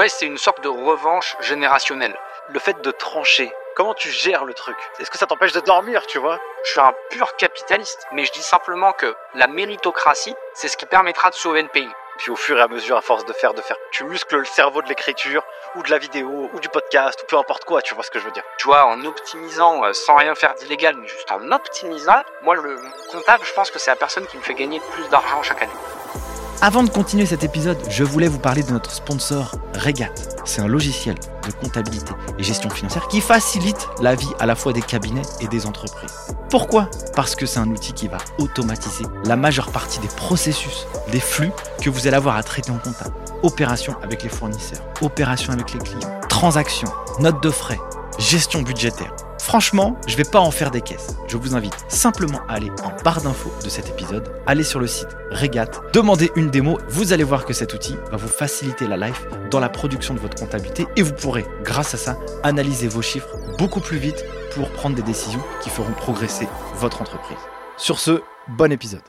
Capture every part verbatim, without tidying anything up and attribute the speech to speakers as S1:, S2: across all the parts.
S1: Ouais, c'est une sorte de revanche générationnelle. Le fait de trancher. Comment tu gères le truc? Est-ce que ça t'empêche de dormir, tu vois? Je suis un pur capitaliste, mais je dis simplement que la méritocratie, c'est ce qui permettra de sauver le pays. Puis au fur et à mesure, à force de faire, de faire, tu muscles le cerveau de l'écriture, ou de la vidéo, ou du podcast, ou peu importe quoi, tu vois ce que je veux dire. Tu vois, en optimisant, euh, sans rien faire d'illégal, mais juste en optimisant, moi, le comptable, je pense que c'est la personne qui me fait gagner le plus d'argent chaque année.
S2: Avant de continuer cet épisode, je voulais vous parler de notre sponsor Regat. C'est un logiciel de comptabilité et gestion financière qui facilite la vie à la fois des cabinets et des entreprises. Pourquoi ? Parce que c'est un outil qui va automatiser la majeure partie des processus, des flux que vous allez avoir à traiter en comptable. Opérations avec les fournisseurs, opérations avec les clients, transactions, notes de frais, gestion budgétaire. Franchement, je ne vais pas en faire des caisses. Je vous invite simplement à aller en barre d'infos de cet épisode, aller sur le site Regat, demandez une démo. Vous allez voir que cet outil va vous faciliter la life dans la production de votre comptabilité et vous pourrez, grâce à ça, analyser vos chiffres beaucoup plus vite pour prendre des décisions qui feront progresser votre entreprise. Sur ce, bon épisode.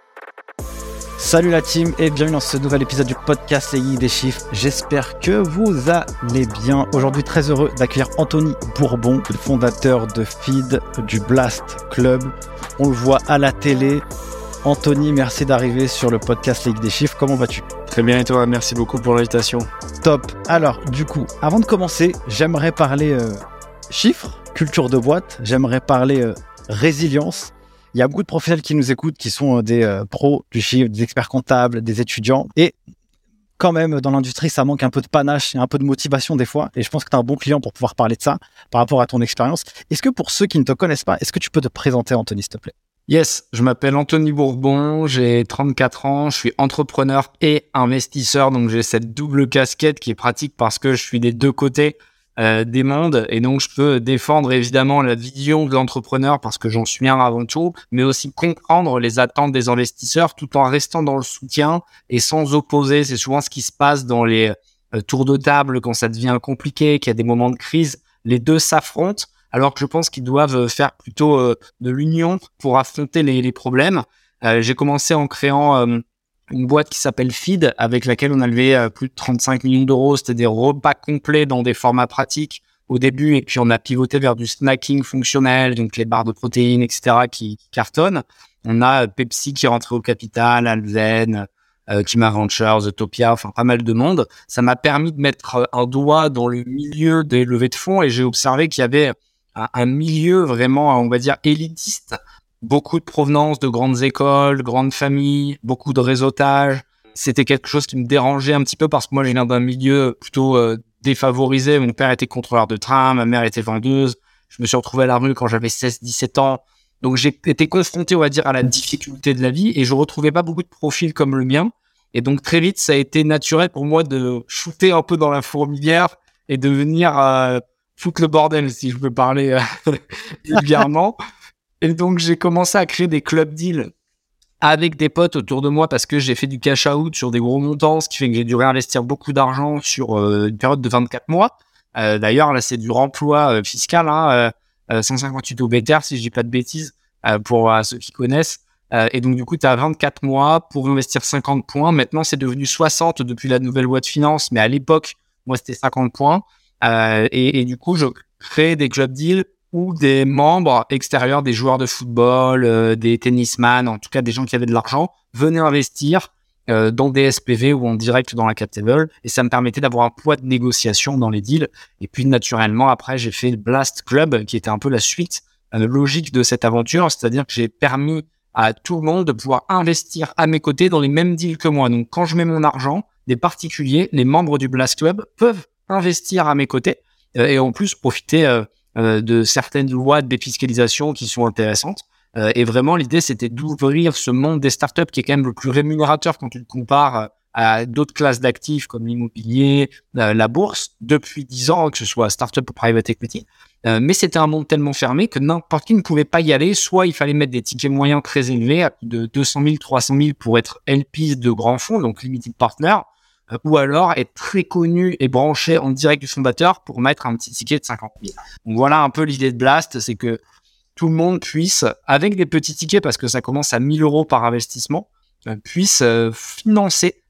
S2: Salut la team et bienvenue dans ce nouvel épisode du podcast Les Geeks des Chiffres. J'espère que vous allez bien. Aujourd'hui, très heureux d'accueillir Anthony Bourbon, le fondateur de Feed, du Blast Club. On le voit à la télé. Anthony, merci d'arriver sur le podcast Les Geeks des Chiffres. Comment vas-tu ?
S3: Très bien et toi, merci beaucoup pour l'invitation.
S2: Top. Alors, du coup, avant de commencer, j'aimerais parler euh, chiffres, culture de boîte. J'aimerais parler euh, résilience. Il y a beaucoup de professionnels qui nous écoutent, qui sont des euh, pros du chiffre, des experts comptables, des étudiants. Et quand même, dans l'industrie, ça manque un peu de panache et un peu de motivation des fois. Et je pense que tu es un bon client pour pouvoir parler de ça par rapport à ton expérience. Est-ce que pour ceux qui ne te connaissent pas, est-ce que tu peux te présenter, Anthony, s'il te plaît ?
S3: Yes, je m'appelle Anthony Bourbon, j'ai trente-quatre ans, je suis entrepreneur et investisseur. Donc j'ai cette double casquette qui est pratique parce que je suis des deux côtés Euh, des mondes et donc je peux défendre évidemment la vision de l'entrepreneur parce que j'en suis un avant tout, mais aussi comprendre les attentes des investisseurs tout en restant dans le soutien et sans opposer. C'est souvent ce qui se passe dans les euh, tours de table quand ça devient compliqué, qu'il y a des moments de crise, les deux s'affrontent alors que je pense qu'ils doivent faire plutôt euh, de l'union pour affronter les, les problèmes. Euh, j'ai commencé en créant euh, une boîte qui s'appelle Feed, avec laquelle on a levé euh, plus de trente-cinq millions d'euros. C'était des repas complets dans des formats pratiques au début, et puis on a pivoté vers du snacking fonctionnel, donc les barres de protéines, et cetera, qui, qui cartonnent. On a Pepsi qui est rentré au capital, Alzen, euh, Kima Ventures, Utopia, enfin pas mal de monde. Ça m'a permis de mettre un doigt dans le milieu des levées de fonds, et j'ai observé qu'il y avait un, un milieu vraiment, on va dire, élitiste. Beaucoup de provenance de grandes écoles, grandes familles, beaucoup de réseautage. C'était quelque chose qui me dérangeait un petit peu parce que moi, je viens d'un milieu plutôt euh, défavorisé. Mon père était contrôleur de train, ma mère était vendeuse. Je me suis retrouvé à la rue quand j'avais seize dix-sept ans. Donc, j'ai été confronté, on va dire, à la difficulté de la vie et je retrouvais pas beaucoup de profils comme le mien. Et donc, très vite, ça a été naturel pour moi de shooter un peu dans la fourmilière et de venir euh, foutre le bordel, si je peux parler euh, vulgairement. Et donc, j'ai commencé à créer des club deals avec des potes autour de moi parce que j'ai fait du cash out sur des gros montants, ce qui fait que j'ai dû réinvestir beaucoup d'argent sur euh, une période de vingt-quatre mois. Euh, d'ailleurs, là, c'est du remploi euh, fiscal, hein, euh, cent cinquante-huit O B T R, si je dis pas de bêtises, euh, pour euh, ceux qui connaissent. Euh, et donc, du coup, tu as vingt-quatre mois pour investir cinquante points. Maintenant, c'est devenu soixante depuis la nouvelle loi de finances, mais à l'époque, moi, c'était cinquante points. Euh, et, et du coup, je crée des club deals ou des membres extérieurs, des joueurs de football, euh, des tennisman, en tout cas des gens qui avaient de l'argent, venaient investir euh, dans des S P V ou en direct dans la cap table, et ça me permettait d'avoir un poids de négociation dans les deals. Et puis naturellement, après, j'ai fait le Blast Club, qui était un peu la suite euh, logique de cette aventure, c'est-à-dire que j'ai permis à tout le monde de pouvoir investir à mes côtés dans les mêmes deals que moi. Donc quand je mets mon argent, des particuliers, les membres du Blast Club peuvent investir à mes côtés euh, et en plus profiter euh, Euh, de certaines lois de défiscalisation qui sont intéressantes. Euh, et vraiment, l'idée, c'était d'ouvrir ce monde des startups qui est quand même le plus rémunérateur quand tu le compares à d'autres classes d'actifs comme l'immobilier, euh, la bourse, depuis dix ans, que ce soit startup ou private equity. Euh, mais c'était un monde tellement fermé que n'importe qui ne pouvait pas y aller. Soit il fallait mettre des tickets moyens très élevés, à plus de deux cent mille, trois cent mille pour être L P de grands fonds, donc limited partner, ou alors être très connu et branché en direct du fondateur pour mettre un petit ticket de cinquante mille. Donc voilà un peu l'idée de Blast, c'est que tout le monde puisse, avec des petits tickets, parce que ça commence à mille euros par investissement, puisse euh, financer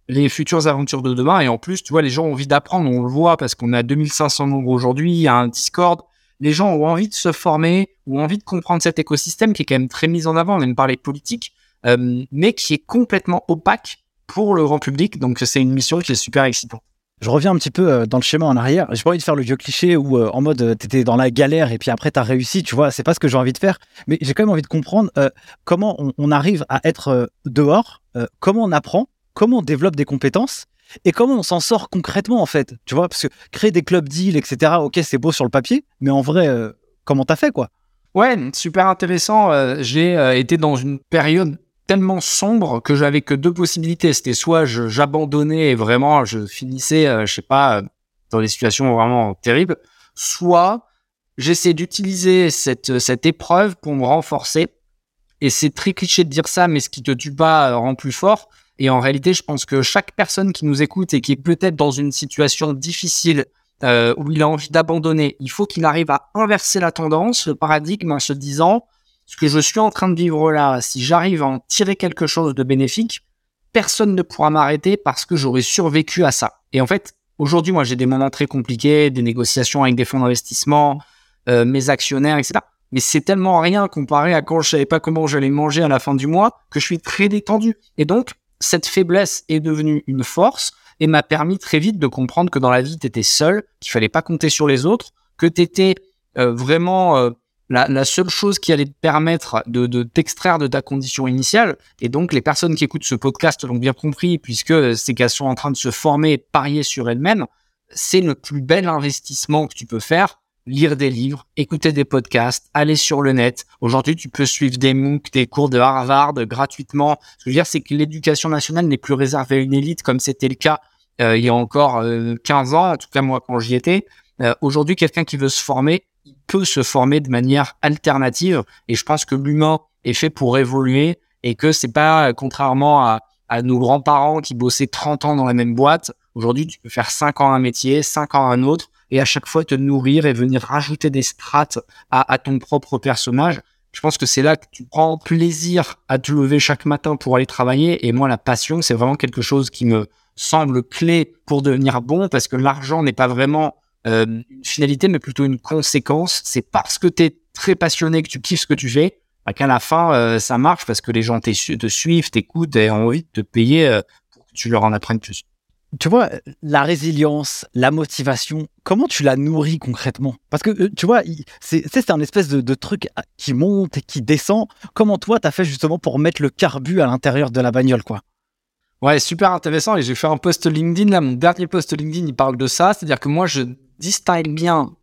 S3: les futures aventures de demain. Et en plus, tu vois, les gens ont envie d'apprendre, on le voit parce qu'on a deux mille cinq cents membres aujourd'hui, il y a un Discord. Les gens ont envie de se former, ont envie de comprendre cet écosystème qui est quand même très mis en avant, on vient de parler de politique, euh, mais qui est complètement opaque pour le grand public. Donc, c'est une mission qui est super excitante.
S2: Je reviens un petit peu dans le schéma en arrière. J'ai pas envie de faire le vieux cliché où euh, en mode euh, t'étais dans la galère et puis après t'as réussi, tu vois. C'est pas ce que j'ai envie de faire. Mais j'ai quand même envie de comprendre euh, comment on, on arrive à être euh, dehors, euh, comment on apprend, comment on développe des compétences et comment on s'en sort concrètement en fait. Tu vois, parce que créer des clubs deals, et cetera. Ok, c'est beau sur le papier, mais en vrai, euh, comment t'as fait quoi?
S3: Ouais, super intéressant. Euh, j'ai euh, été dans une période tellement sombre que j'avais que deux possibilités. C'était soit je, j'abandonnais et vraiment je finissais, euh, je sais pas, euh, dans des situations vraiment terribles, soit j'essayais d'utiliser cette, cette épreuve pour me renforcer. Et c'est très cliché de dire ça, mais ce qui te tue pas euh, rend plus fort. Et en réalité, je pense que chaque personne qui nous écoute et qui est peut-être dans une situation difficile euh, où il a envie d'abandonner, il faut qu'il arrive à inverser la tendance, le paradigme, en se disant ce que je suis en train de vivre là, si j'arrive à en tirer quelque chose de bénéfique, personne ne pourra m'arrêter parce que j'aurais survécu à ça. Et en fait, aujourd'hui, moi, j'ai des moments très compliqués, des négociations avec des fonds d'investissement, euh, mes actionnaires, et cetera. Mais c'est tellement rien comparé à quand je savais pas comment j'allais manger à la fin du mois que je suis très détendu. Et donc, cette faiblesse est devenue une force et m'a permis très vite de comprendre que dans la vie, t'étais seul, qu'il fallait pas compter sur les autres, que t'étais euh, vraiment... Euh, La, la seule chose qui allait te permettre de, de t'extraire de ta condition initiale, et donc les personnes qui écoutent ce podcast l'ont bien compris, puisque c'est qu'elles sont en train de se former et de parier sur elles-mêmes, c'est le plus bel investissement que tu peux faire, lire des livres, écouter des podcasts, aller sur le net. Aujourd'hui, tu peux suivre des MOOC, des cours de Harvard gratuitement. Ce que je veux dire, c'est que l'éducation nationale n'est plus réservée à une élite comme c'était le cas euh, il y a encore euh, quinze ans, en tout cas moi quand j'y étais. Euh, aujourd'hui, quelqu'un qui veut se former, il peut se former de manière alternative et je pense que l'humain est fait pour évoluer et que c'est pas, contrairement à, à nos grands-parents qui bossaient trente ans dans la même boîte, aujourd'hui tu peux faire cinq ans un métier, cinq ans un autre et à chaque fois te nourrir et venir rajouter des strates à, à ton propre personnage. Je pense que c'est là que tu prends plaisir à te lever chaque matin pour aller travailler et moi la passion c'est vraiment quelque chose qui me semble clé pour devenir bon parce que l'argent n'est pas vraiment Euh, une finalité, mais plutôt une conséquence. C'est parce que tu es très passionné, que tu kiffes ce que tu fais, bah, qu'à la fin, euh, ça marche parce que les gens te suivent, t'écoutent et ont envie de te payer euh, pour que tu leur en apprennes plus.
S2: Tu vois, la résilience, la motivation, comment tu la nourris concrètement? Parce que, tu vois, c'est, c'est un espèce de, de truc qui monte et qui descend. Comment toi, t'as fait justement pour mettre le carbu à l'intérieur de la bagnole, quoi?
S3: Ouais, super intéressant. Et j'ai fait un post LinkedIn, là, mon dernier post LinkedIn, il parle de ça. C'est-à-dire que moi, je distingue bien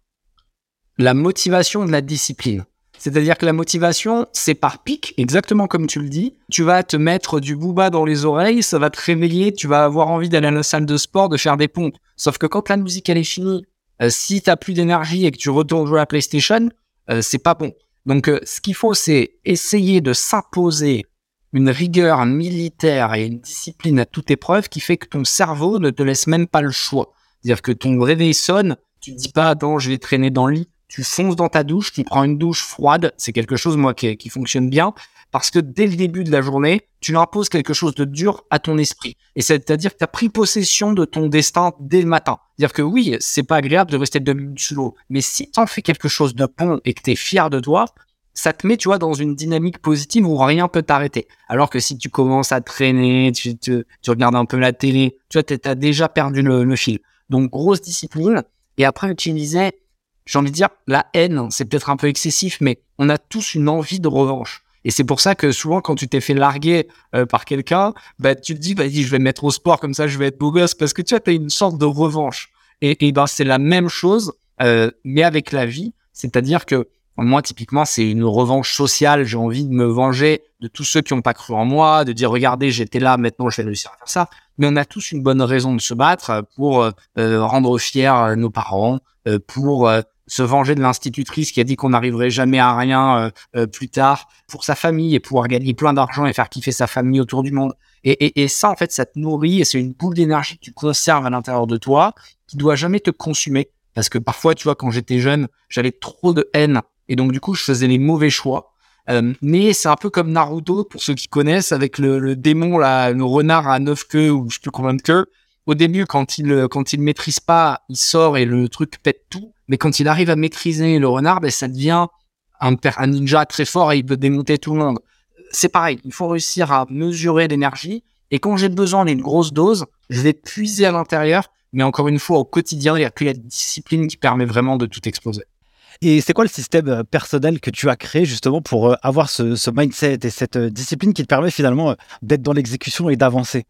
S3: la motivation de la discipline. C'est-à-dire que la motivation, c'est par pic, exactement comme tu le dis. Tu vas te mettre du booba dans les oreilles, ça va te réveiller, tu vas avoir envie d'aller à la salle de sport, de faire des pompes. Sauf que quand la musique, elle est finie, euh, si t'as plus d'énergie et que tu retournes jouer à la PlayStation, euh, c'est pas bon. Donc, euh, ce qu'il faut, c'est essayer de s'imposer une rigueur militaire et une discipline à toute épreuve qui fait que ton cerveau ne te laisse même pas le choix. C'est-à-dire que ton réveil sonne, tu te dis pas, attends, je vais traîner dans le lit. Tu fonces dans ta douche, tu prends une douche froide. C'est quelque chose, moi, qui, qui fonctionne bien. Parce que dès le début de la journée, tu imposes quelque chose de dur à ton esprit. Et c'est-à-dire que tu as pris possession de ton destin dès le matin. C'est-à-dire que oui, c'est pas agréable de rester deux minutes sous l'eau. Mais si tu en fais quelque chose de bon et que tu es fier de toi, ça te met, tu vois, dans une dynamique positive où rien peut t'arrêter. Alors que si tu commences à traîner, tu, tu, tu regardes un peu la télé, tu vois, t'as déjà perdu le, le fil. Donc, grosse discipline. Et après, tu disais, j'ai envie de dire, la haine, c'est peut-être un peu excessif, mais on a tous une envie de revanche. Et c'est pour ça que souvent, quand tu t'es fait larguer euh, par quelqu'un, bah, tu te dis, vas-y, je vais me mettre au sport, comme ça, je vais être beau gosse, parce que tu vois, t'as une sorte de revanche. Et, et ben, c'est la même chose, euh, mais avec la vie. C'est-à-dire que moi, typiquement, c'est une revanche sociale. J'ai envie de me venger de tous ceux qui n'ont pas cru en moi, de dire, regardez, j'étais là, maintenant, je vais réussir à faire ça. Mais on a tous une bonne raison de se battre pour euh, rendre fiers nos parents, euh, pour euh, se venger de l'institutrice qui a dit qu'on n'arriverait jamais à rien euh, euh, plus tard, pour sa famille et pouvoir gagner plein d'argent et faire kiffer sa famille autour du monde. Et, et, et ça, en fait, ça te nourrit et c'est une boule d'énergie que tu conserves à l'intérieur de toi qui doit jamais te consumer. Parce que parfois, tu vois, quand j'étais jeune, j'avais trop de haine et donc, du coup, je faisais les mauvais choix. Euh, mais c'est un peu comme Naruto, pour ceux qui connaissent, avec le, le démon, là, le renard à neuf queues, ou je sais plus combien de queues. Au début, quand il quand il maîtrise pas, il sort et le truc pète tout. Mais quand il arrive à maîtriser le renard, ben, ça devient un, un ninja très fort et il peut démonter tout le monde. C'est pareil, il faut réussir à mesurer l'énergie. Et quand j'ai besoin d'une grosse dose, je vais puiser à l'intérieur. Mais encore une fois, au quotidien, il n'y a que la discipline qui permet vraiment de tout exploser.
S2: Et c'est quoi le système personnel que tu as créé justement pour avoir ce, ce mindset et cette discipline qui te permet finalement d'être dans l'exécution et d'avancer?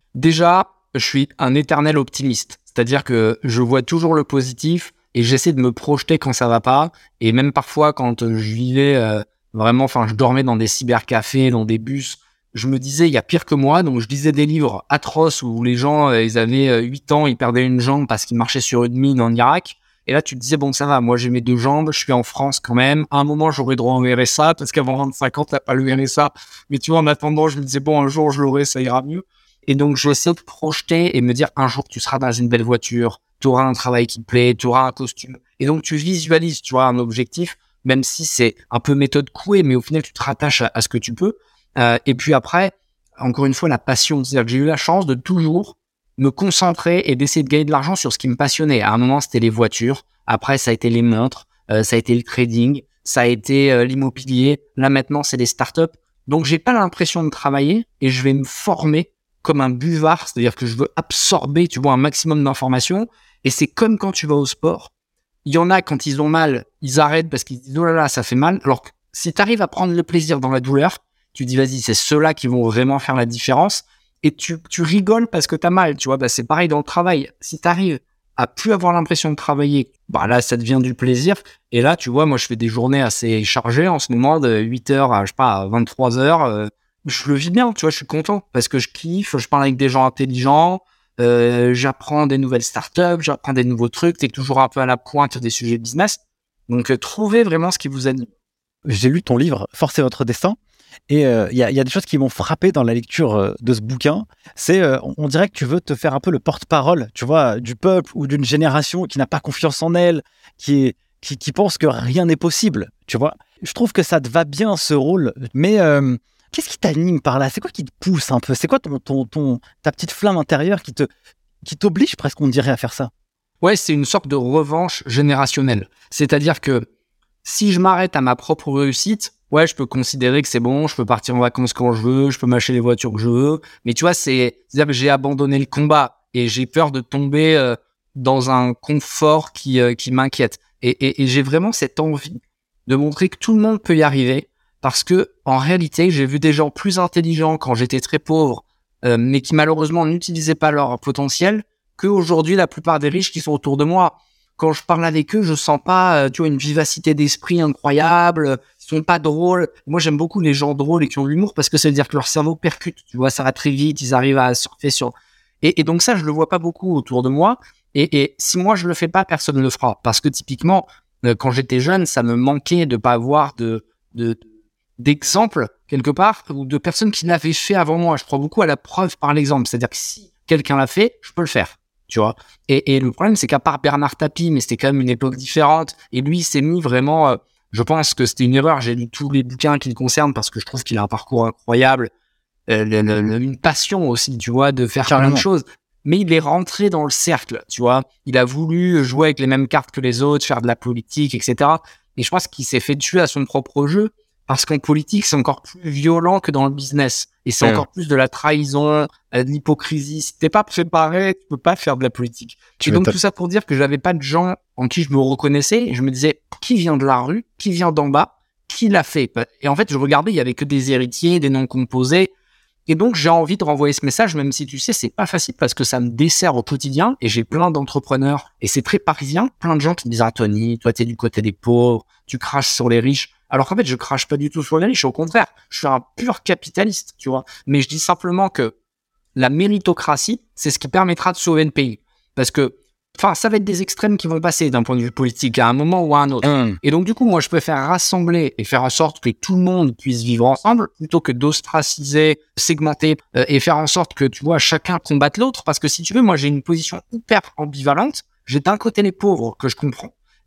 S3: Déjà, je suis un éternel optimiste. C'est-à-dire que je vois toujours le positif et j'essaie de me projeter quand ça va pas. Et même parfois, quand je vivais euh, vraiment, enfin, je dormais dans des cybercafés, dans des bus, je me disais, il y a pire que moi. Donc, je lisais des livres atroces où les gens, euh, ils avaient huit ans, ils perdaient une jambe parce qu'ils marchaient sur une mine en Irak. Et là, tu te disais, bon, ça va, moi, j'ai mes deux jambes, je suis en France quand même. À un moment, j'aurais droit au R S A, parce qu'avant vingt-cinq ans, t'as pas le R S A. Mais tu vois, en attendant, je me disais, bon, un jour, je l'aurai, ça ira mieux. Et donc, je vais essayer de projeter et me dire, un jour, tu seras dans une belle voiture, tu auras un travail qui te plaît, tu auras un costume. Et donc, tu visualises, tu vois, un objectif, même si c'est un peu méthode couée, mais au final, tu te rattaches à, à ce que tu peux. Euh, et puis après, encore une fois, la passion. C'est-à-dire que j'ai eu la chance de toujours me concentrer et d'essayer de gagner de l'argent sur ce qui me passionnait. À un moment, c'était les voitures. Après, ça a été les montres. Euh, ça a été le trading. Ça a été euh, l'immobilier. Là, maintenant, c'est les startups. Donc, j'ai pas l'impression de travailler et je vais me former comme un buvard. C'est-à-dire que je veux absorber, tu vois, un maximum d'informations. Et c'est comme quand tu vas au sport. Il y en a, quand ils ont mal, ils arrêtent parce qu'ils disent, oh là là, ça fait mal. Alors que si tu arrives à prendre le plaisir dans la douleur, tu dis, vas-y, c'est ceux-là qui vont vraiment faire la différence. Et tu, tu rigoles parce que t'as mal, tu vois. Bah, c'est pareil dans le travail. Si t'arrives à plus avoir l'impression de travailler, bah là, ça devient du plaisir. Et là, tu vois, moi, je fais des journées assez chargées en ce moment, de huit heures à, je sais pas, à vingt-trois heures. Euh, je le vis bien, tu vois, je suis content parce que je kiffe, je parle avec des gens intelligents, euh, j'apprends des nouvelles startups, j'apprends des nouveaux trucs, t'es toujours un peu à la pointe des sujets business. Donc, euh, trouvez vraiment ce qui vous anime.
S2: J'ai lu ton livre, Forcez votre destin. Et il euh, y, y a des choses qui m'ont frappé dans la lecture euh, de ce bouquin. C'est, euh, on, on dirait que tu veux te faire un peu le porte-parole, tu vois, du peuple ou d'une génération qui n'a pas confiance en elle, qui, est, qui, qui pense que rien n'est possible, tu vois. Je trouve que ça te va bien, ce rôle. Mais euh, qu'est-ce qui t'anime par là? C'est quoi qui te pousse un peu? C'est quoi ton, ton, ton, ta petite flamme intérieure qui, te, qui t'oblige presque, on dirait, à faire ça?
S3: Ouais, c'est une sorte de revanche générationnelle. C'est-à-dire que si je m'arrête à ma propre réussite, ouais, je peux considérer que c'est bon, je peux partir en vacances quand je veux, je peux m'acheter les voitures que je veux. Mais tu vois, c'est, c'est-à-dire que j'ai abandonné le combat et j'ai peur de tomber euh, dans un confort qui, euh, qui m'inquiète. Et, et, et j'ai vraiment cette envie de montrer que tout le monde peut y arriver parce que, en réalité, j'ai vu des gens plus intelligents quand j'étais très pauvre, euh, mais qui malheureusement n'utilisaient pas leur potentiel, qu'aujourd'hui, la plupart des riches qui sont autour de moi. Quand je parle avec eux, je sens pas, euh, tu vois, une vivacité d'esprit incroyable. Ils sont pas drôles. Moi, j'aime beaucoup les gens drôles et qui ont de l'humour parce que ça veut dire que leur cerveau percute. Tu vois, ça va très vite. Ils arrivent à surfer sur. Et, et donc ça, je le vois pas beaucoup autour de moi. Et, et si moi je le fais pas, personne ne le fera. Parce que typiquement, euh, quand j'étais jeune, ça me manquait de pas avoir de, de d'exemples quelque part ou de personnes qui l'avaient fait avant moi. Je crois beaucoup à la preuve par l'exemple. C'est-à-dire que si quelqu'un l'a fait, je peux le faire. Tu vois. Et, et le problème, c'est qu'à part Bernard Tapie, mais c'était quand même une époque différente, et lui, il s'est mis vraiment, euh, je pense que c'était une erreur, j'ai lu tous les bouquins qui le concernent parce que je trouve qu'il a un parcours incroyable, euh, le, le, le, une passion aussi, tu vois, de faire plein de choses. Mais il est rentré dans le cercle, tu vois. Il a voulu jouer avec les mêmes cartes que les autres, faire de la politique, et cetera. Et je pense qu'il s'est fait tuer à son propre jeu parce qu'en politique, c'est encore plus violent que dans le business. Et c'est mmh. encore plus de la trahison, de l'hypocrisie. Si t'es pas préparé, tu peux pas faire de la politique. Tu et donc, tout ça pour dire que j'avais pas de gens en qui je me reconnaissais. Et je me disais, qui vient de la rue? Qui vient d'en bas? Qui l'a fait? Et en fait, je regardais, il y avait que des héritiers, des noms composés. Et donc, j'ai envie de renvoyer ce message, même si tu sais, c'est pas facile parce que ça me dessert au quotidien. Et j'ai plein d'entrepreneurs. Et c'est très parisien. Plein de gens qui me disent, ah, Tony, toi, t'es du côté des pauvres. Tu craches sur les riches. Alors qu'en fait, je crache pas du tout sur les riches. Au contraire, je suis un pur capitaliste, tu vois. Mais je dis simplement que la méritocratie, c'est ce qui permettra de sauver le pays. Parce que, enfin, ça va être des extrêmes qui vont passer d'un point de vue politique à un moment ou à un autre. Mmh. Et donc, du coup, moi, je préfère rassembler et faire en sorte que tout le monde puisse vivre ensemble plutôt que d'ostraciser, segmenter euh, et faire en sorte que, tu vois, chacun combatte l'autre. Parce que si tu veux, moi, j'ai une position hyper ambivalente. J'ai d'un côté les pauvres que je comprends.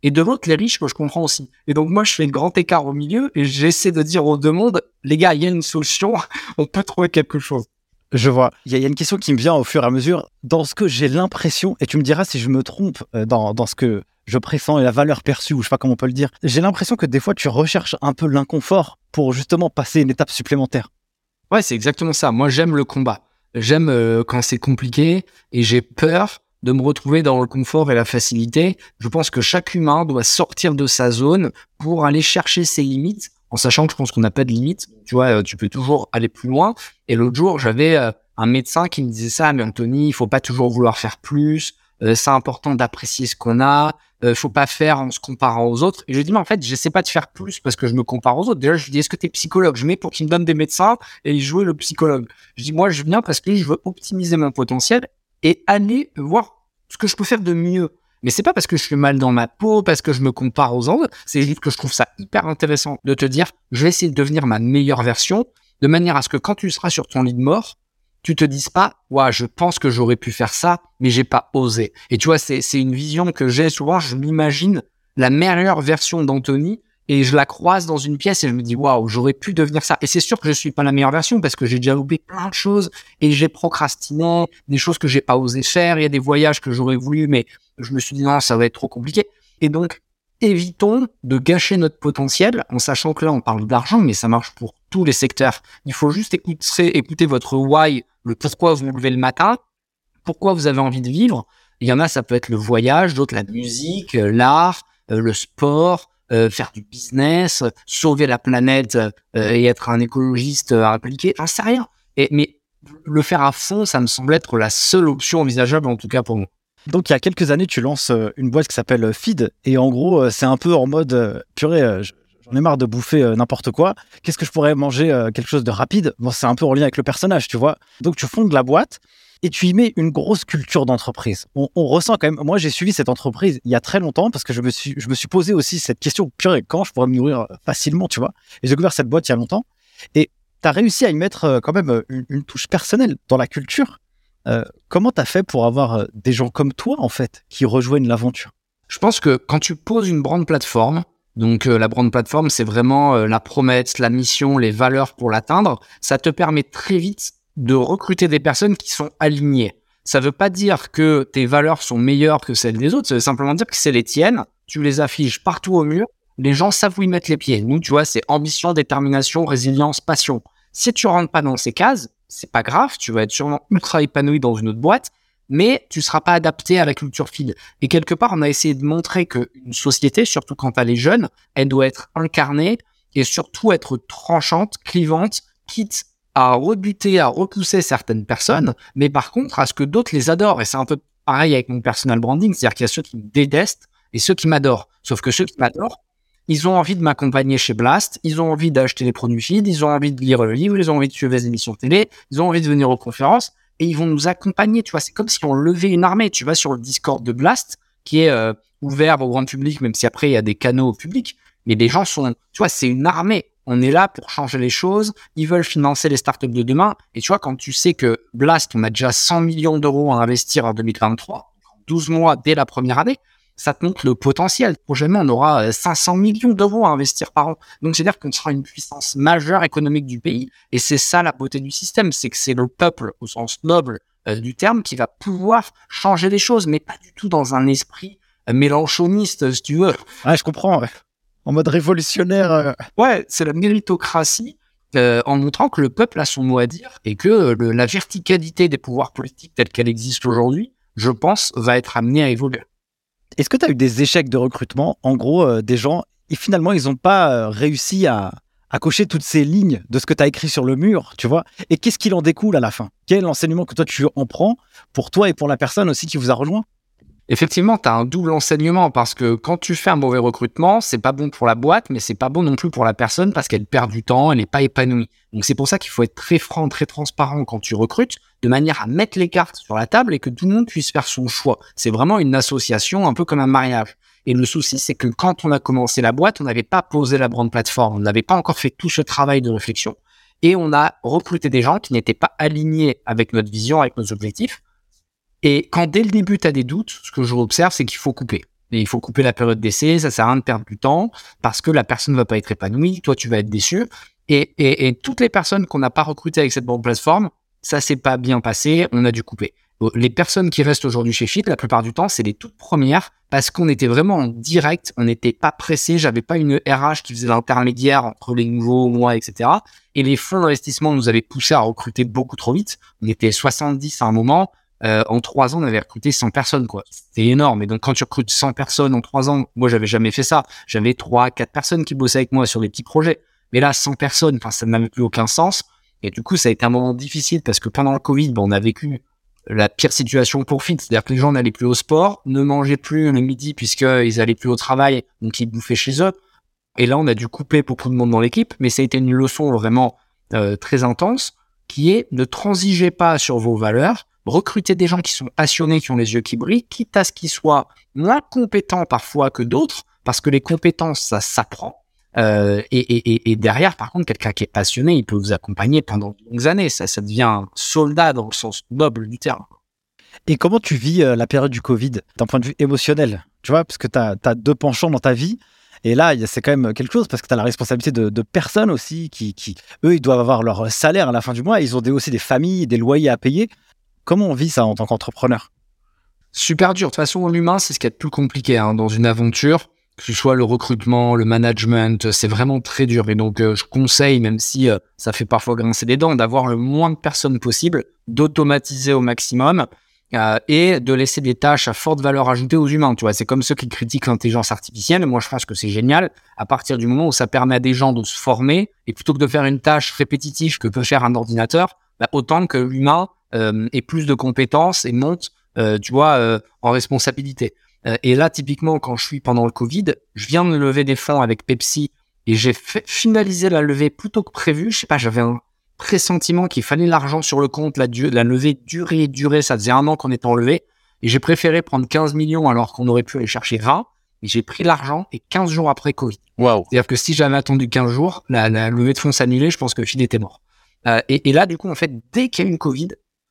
S3: et de l'autre, les riches que je comprends aussi. Et donc, moi, je fais le grand écart au milieu et j'essaie de dire aux deux mondes, les gars, il y a une solution, on peut trouver quelque chose.
S2: Je vois. Il y, y a une question qui me vient au fur et à mesure. Dans ce que j'ai l'impression, et tu me diras si je me trompe euh, dans, dans ce que je pressens et la valeur perçue, ou je sais pas comment on peut le dire, j'ai l'impression que des fois, tu recherches un peu l'inconfort pour justement passer une étape supplémentaire.
S3: Ouais, c'est exactement ça. Moi, j'aime le combat. J'aime euh, quand c'est compliqué et j'ai peur de me retrouver dans le confort et la facilité. Je pense que chaque humain doit sortir de sa zone pour aller chercher ses limites, en sachant que je pense qu'on n'a pas de limites. Tu vois, tu peux toujours aller plus loin. Et l'autre jour, j'avais euh, un médecin qui me disait ça, mais Anthony, il faut pas toujours vouloir faire plus. Euh, c'est important d'apprécier ce qu'on a. Euh, faut pas faire en se comparant aux autres. Et je lui dis, mais en fait, j'essaie pas de faire plus parce que je me compare aux autres. Déjà, je lui dis, est-ce que t'es psychologue? Je mets pour qu'il me donne des médecins et il jouait le psychologue. Je dis, moi, je viens parce que je veux optimiser mon potentiel et aller voir ce que je peux faire de mieux. Mais c'est pas parce que je suis mal dans ma peau, parce que je me compare aux autres, c'est juste que je trouve ça hyper intéressant de te dire, je vais essayer de devenir ma meilleure version, de manière à ce que quand tu seras sur ton lit de mort, tu te dises pas, ouais, je pense que j'aurais pu faire ça, mais j'ai pas osé. Et tu vois, c'est, c'est une vision que j'ai souvent, je m'imagine la meilleure version d'Anthony, et je la croise dans une pièce et je me dis, waouh, j'aurais pu devenir ça. Et c'est sûr que je suis pas la meilleure version parce que j'ai déjà loupé plein de choses et j'ai procrastiné, des choses que j'ai pas osé faire. Il y a des voyages que j'aurais voulu, mais je me suis dit, non, ça va être trop compliqué. Et donc, évitons de gâcher notre potentiel en sachant que là, on parle d'argent, mais ça marche pour tous les secteurs. Il faut juste écouter, écouter votre why, le pourquoi vous vous levez le matin, pourquoi vous avez envie de vivre. Il y en a, ça peut être le voyage, d'autres la musique, l'art, le sport, Euh, faire du business, euh, sauver la planète euh, et être un écologiste euh, appliqué, j'en sais rien. Et, mais le faire à fond, ça me semble être la seule option envisageable, en tout cas pour moi.
S2: Donc, il y a quelques années, tu lances euh, une boîte qui s'appelle Feed. Et en gros, euh, c'est un peu en mode, euh, purée, euh, j'en ai marre de bouffer euh, n'importe quoi. Qu'est-ce que je pourrais manger euh, quelque chose de rapide? Bon, c'est un peu en lien avec le personnage, tu vois. Donc, tu fondes la boîte. Et tu y mets une grosse culture d'entreprise. On, on ressent quand même... Moi, j'ai suivi cette entreprise il y a très longtemps parce que je me suis, je me suis posé aussi cette question, purée, quand je pourrais me nourrir facilement, tu vois. Et j'ai ouvert cette boîte il y a longtemps. Et tu as réussi à y mettre quand même une, une touche personnelle dans la culture. Euh, comment tu as fait pour avoir des gens comme toi, en fait, qui rejoignent l'aventure?
S3: Je pense que quand tu poses une brand plateforme, donc euh, la brand plateforme, c'est vraiment euh, la promesse, la mission, les valeurs pour l'atteindre, ça te permet très vite de recruter des personnes qui sont alignées. Ça veut pas dire que tes valeurs sont meilleures que celles des autres, ça veut simplement dire que c'est les tiennes, tu les affiches partout au mur, les gens savent où y mettre les pieds. Nous, tu vois, c'est ambition, détermination, résilience, passion. Si tu rentres pas dans ces cases, c'est pas grave, tu vas être sûrement ultra épanoui dans une autre boîte, mais tu seras pas adapté à la culture Feed. Et quelque part, on a essayé de montrer qu'une société, surtout quand elle est jeune, elle doit être incarnée et surtout être tranchante, clivante, quitte à rebuter, à repousser certaines personnes, mais par contre, à ce que d'autres les adorent. Et c'est un peu pareil avec mon personal branding, c'est-à-dire qu'il y a ceux qui me détestent et ceux qui m'adorent. Sauf que ceux qui m'adorent, ils ont envie de m'accompagner chez Blast, ils ont envie d'acheter les produits Feed, ils ont envie de lire le livre, ils ont envie de suivre les émissions télé, ils ont envie de venir aux conférences, et ils vont nous accompagner, tu vois. C'est comme si on levait une armée. Tu vas sur le Discord de Blast, qui est euh, ouvert au grand public, même si après, il y a des canaux au public, mais les gens sont, tu vois, c'est une armée. On est là pour changer les choses. Ils veulent financer les startups de demain. Et tu vois, quand tu sais que Blast, on a déjà cent millions d'euros à investir en deux mille vingt-trois, douze mois dès la première année, ça te montre le potentiel. Prochainement, on aura cinq cents millions d'euros à investir par an. Donc, c'est-à-dire qu'on sera une puissance majeure économique du pays. Et c'est ça la beauté du système. C'est que c'est le peuple, au sens noble euh, du terme, qui va pouvoir changer les choses, mais pas du tout dans un esprit euh, mélanchoniste, si tu veux.
S2: Ouais, je comprends. Ouais. En mode révolutionnaire. Euh...
S3: Ouais, c'est la méritocratie euh, en montrant que le peuple a son mot à dire et que euh, le, la verticalité des pouvoirs politiques telle qu'elle existe aujourd'hui, je pense, va être amenée à évoluer.
S2: Est-ce que tu as eu des échecs de recrutement? En gros, euh, des gens, et finalement, ils n'ont pas euh, réussi à, à cocher toutes ces lignes de ce que tu as écrit sur le mur, tu vois? Et qu'est-ce qu'il en découle à la fin? Quel est l'enseignement que toi, tu en prends pour toi et pour la personne aussi qui vous a rejoint?
S3: Effectivement, tu as un double enseignement parce que quand tu fais un mauvais recrutement, c'est pas bon pour la boîte, mais c'est pas bon non plus pour la personne parce qu'elle perd du temps, elle n'est pas épanouie. Donc c'est pour ça qu'il faut être très franc, très transparent quand tu recrutes, de manière à mettre les cartes sur la table et que tout le monde puisse faire son choix. C'est vraiment une association, un peu comme un mariage. Et le souci, c'est que quand on a commencé la boîte, on n'avait pas posé la brand plateforme, on n'avait pas encore fait tout ce travail de réflexion. Et on a recruté des gens qui n'étaient pas alignés avec notre vision, avec nos objectifs. Et quand dès le début, tu as des doutes, ce que je observe, c'est qu'il faut couper. Et il faut couper la période d'essai, ça sert à rien de perdre du temps parce que la personne ne va pas être épanouie, toi tu vas être déçu. Et, et, et toutes les personnes qu'on n'a pas recrutées avec cette bonne plateforme, ça s'est pas bien passé, on a dû couper. Les personnes qui restent aujourd'hui chez Fit, la plupart du temps, c'est les toutes premières parce qu'on était vraiment en direct, on n'était pas pressé, j'avais pas une R H qui faisait l'intermédiaire entre les nouveaux, moi, et cetera. Et les fonds d'investissement nous avaient poussé à recruter beaucoup trop vite. On était soixante-dix à un moment. Euh, en trois ans, on avait recruté cent personnes, quoi. C'était énorme. Et donc, quand tu recrutes cent personnes en trois ans, moi, j'avais jamais fait ça. J'avais trois, quatre personnes qui bossaient avec moi sur des petits projets. Mais là, cent personnes, enfin, ça n'avait plus aucun sens. Et du coup, ça a été un moment difficile parce que pendant le Covid, ben, on a vécu la pire situation pour Fit. C'est-à-dire que les gens n'allaient plus au sport, ne mangeaient plus le midi puisqu'ils allaient plus au travail, donc ils bouffaient chez eux. Et là, on a dû couper beaucoup de monde dans l'équipe, mais ça a été une leçon vraiment euh, très intense qui est ne transigez pas sur vos valeurs, recrutez des gens qui sont passionnés, qui ont les yeux qui brillent, quitte à ce qu'ils soient moins compétents parfois que d'autres, parce que les compétences, ça s'apprend. Euh, et, et, et derrière, par contre, quelqu'un qui est passionné, il peut vous accompagner pendant de longues années. Ça, ça devient un soldat dans le sens noble du terme.
S2: Et comment tu vis euh, la période du Covid d'un point de vue émotionnel? Tu vois, parce que tu as deux penchants dans ta vie. Et là, c'est quand même quelque chose parce que tu as la responsabilité de, de personnes aussi qui, qui, eux, ils doivent avoir leur salaire à la fin du mois. Ils ont des, aussi des familles, des loyers à payer. Comment on vit ça en tant qu'entrepreneur?
S3: Super dur. De toute façon, l'humain, c'est ce qui est le plus compliqué hein, dans une aventure. Que ce soit le recrutement, le management, c'est vraiment très dur. Et donc, euh, je conseille, même si euh, ça fait parfois grincer des dents, d'avoir le moins de personnes possible, d'automatiser au maximum euh, et de laisser des tâches à forte valeur ajoutée aux humains. Tu vois, c'est comme ceux qui critiquent l'intelligence artificielle. Moi, je pense que c'est génial à partir du moment où ça permet à des gens de se former et plutôt que de faire une tâche répétitive que peut faire un ordinateur, bah, autant que l'humain euh, ait plus de compétences et monte, euh, tu vois, euh, en responsabilité. Et là, typiquement, quand je suis pendant le Covid, je viens de lever des fonds avec Pepsi et j'ai fait finaliser la levée plus tôt que prévu. Je sais pas, j'avais un pressentiment qu'il fallait l'argent sur le compte, la, du- la levée durait et durait. Ça faisait un an qu'on était en levée et j'ai préféré prendre quinze millions alors qu'on aurait pu aller chercher vingt. Et j'ai pris l'argent et quinze jours après Covid.
S2: Waouh.
S3: C'est-à-dire que si j'avais attendu quinze jours, la, la levée de fonds s'annulait, je pense que Phil était mort. Euh, et, et là, du coup, en fait, dès qu'il y a eu une Covid,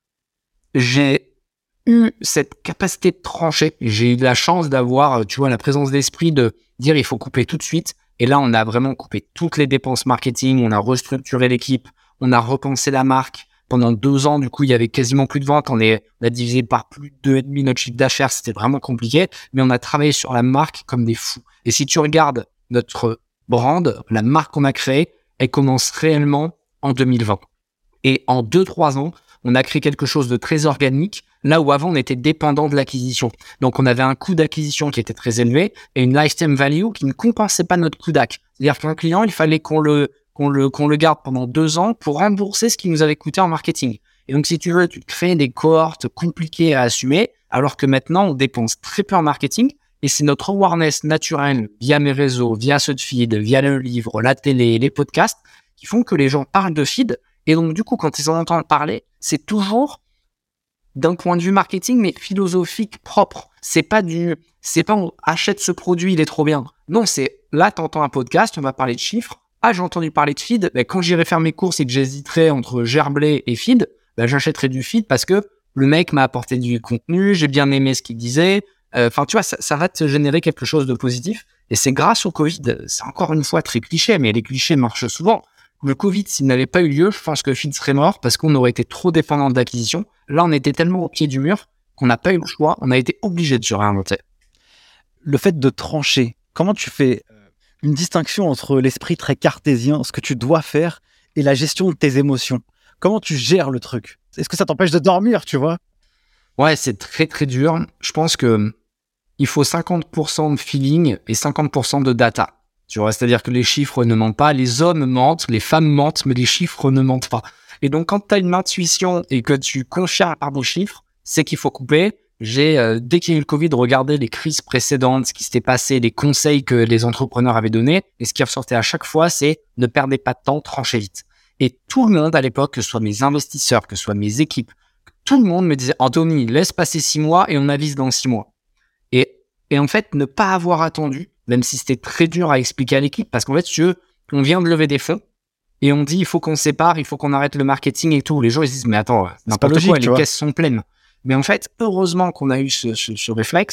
S3: j'ai eu cette capacité de trancher. J'ai eu la chance d'avoir, tu vois, la présence d'esprit de dire il faut couper tout de suite. Et là, on a vraiment coupé toutes les dépenses marketing, on a restructuré l'équipe, on a repensé la marque. Pendant deux ans, du coup, il y avait quasiment plus de ventes. On, est, on a divisé par plus de deux virgule cinq notre chiffre d'affaires. C'était vraiment compliqué. Mais on a travaillé sur la marque comme des fous. Et si tu regardes notre brand, la marque qu'on a créée, elle commence réellement en deux mille vingt. Et en deux trois ans, on a créé quelque chose de très organique, là où avant, on était dépendant de l'acquisition. Donc, on avait un coût d'acquisition qui était très élevé et une lifetime value qui ne compensait pas notre coût d'acq. C'est-à-dire qu'un client, il fallait qu'on le, qu'on le, qu'on le garde pendant deux ans pour rembourser ce qui nous avait coûté en marketing. Et donc, si tu veux, tu crées des cohortes compliquées à assumer, alors que maintenant, on dépense très peu en marketing et c'est notre awareness naturelle via mes réseaux, via ce feed, via le livre, la télé, les podcasts qui font que les gens parlent de feed. Et donc, du coup, quand ils en entendent parler, c'est toujours d'un point de vue marketing, mais philosophique propre. C'est pas du, c'est pas on achète ce produit, il est trop bien. Non, c'est là, t'entends un podcast, on va parler de chiffres. Ah, j'ai entendu parler de feed. Ben, quand j'irai faire mes courses et que j'hésiterai entre Gerblay et feed, ben, j'achèterai du feed parce que le mec m'a apporté du contenu, j'ai bien aimé ce qu'il disait. Enfin, euh, tu vois, ça, ça va te générer quelque chose de positif. Et c'est grâce au Covid. C'est encore une fois très cliché, mais les clichés marchent souvent. Le Covid, s'il n'avait pas eu lieu, je pense que Feed serait mort parce qu'on aurait été trop dépendant de l'acquisition. Là, on était tellement au pied du mur qu'on n'a pas eu le choix. On a été obligé de se réinventer.
S2: Le fait de trancher, comment tu fais une distinction entre l'esprit très cartésien, ce que tu dois faire, et la gestion de tes émotions? Comment tu gères le truc? Est-ce que ça t'empêche de dormir, tu vois?
S3: Ouais, c'est très très dur. Je pense que il faut cinquante pour cent de feeling et cinquante pour cent de data. Tu vois, c'est-à-dire que les chiffres ne mentent pas, les hommes mentent, les femmes mentent, mais les chiffres ne mentent pas. Et donc, quand tu as une intuition et que tu confirmes par vos chiffres, c'est qu'il faut couper. J'ai, euh, dès qu'il y a eu le Covid, regardé les crises précédentes, ce qui s'était passé, les conseils que les entrepreneurs avaient donnés. Et ce qui ressortait à chaque fois, c'est ne perdez pas de temps, tranchez vite. Et tout le monde à l'époque, que ce soit mes investisseurs, que ce soit mes équipes, tout le monde me disait « Anthony, laisse passer six mois et on avise dans six mois. » Et, et en fait, ne pas avoir attendu, même si c'était très dur à expliquer à l'équipe, parce qu'en fait, tu veux, on vient de lever des fonds, et on dit, il faut qu'on se sépare, il faut qu'on arrête le marketing et tout. Les gens, ils se disent, mais attends, n'importe quoi, les caisses sont pleines. Mais en fait, heureusement qu'on a eu ce, ce, ce réflexe,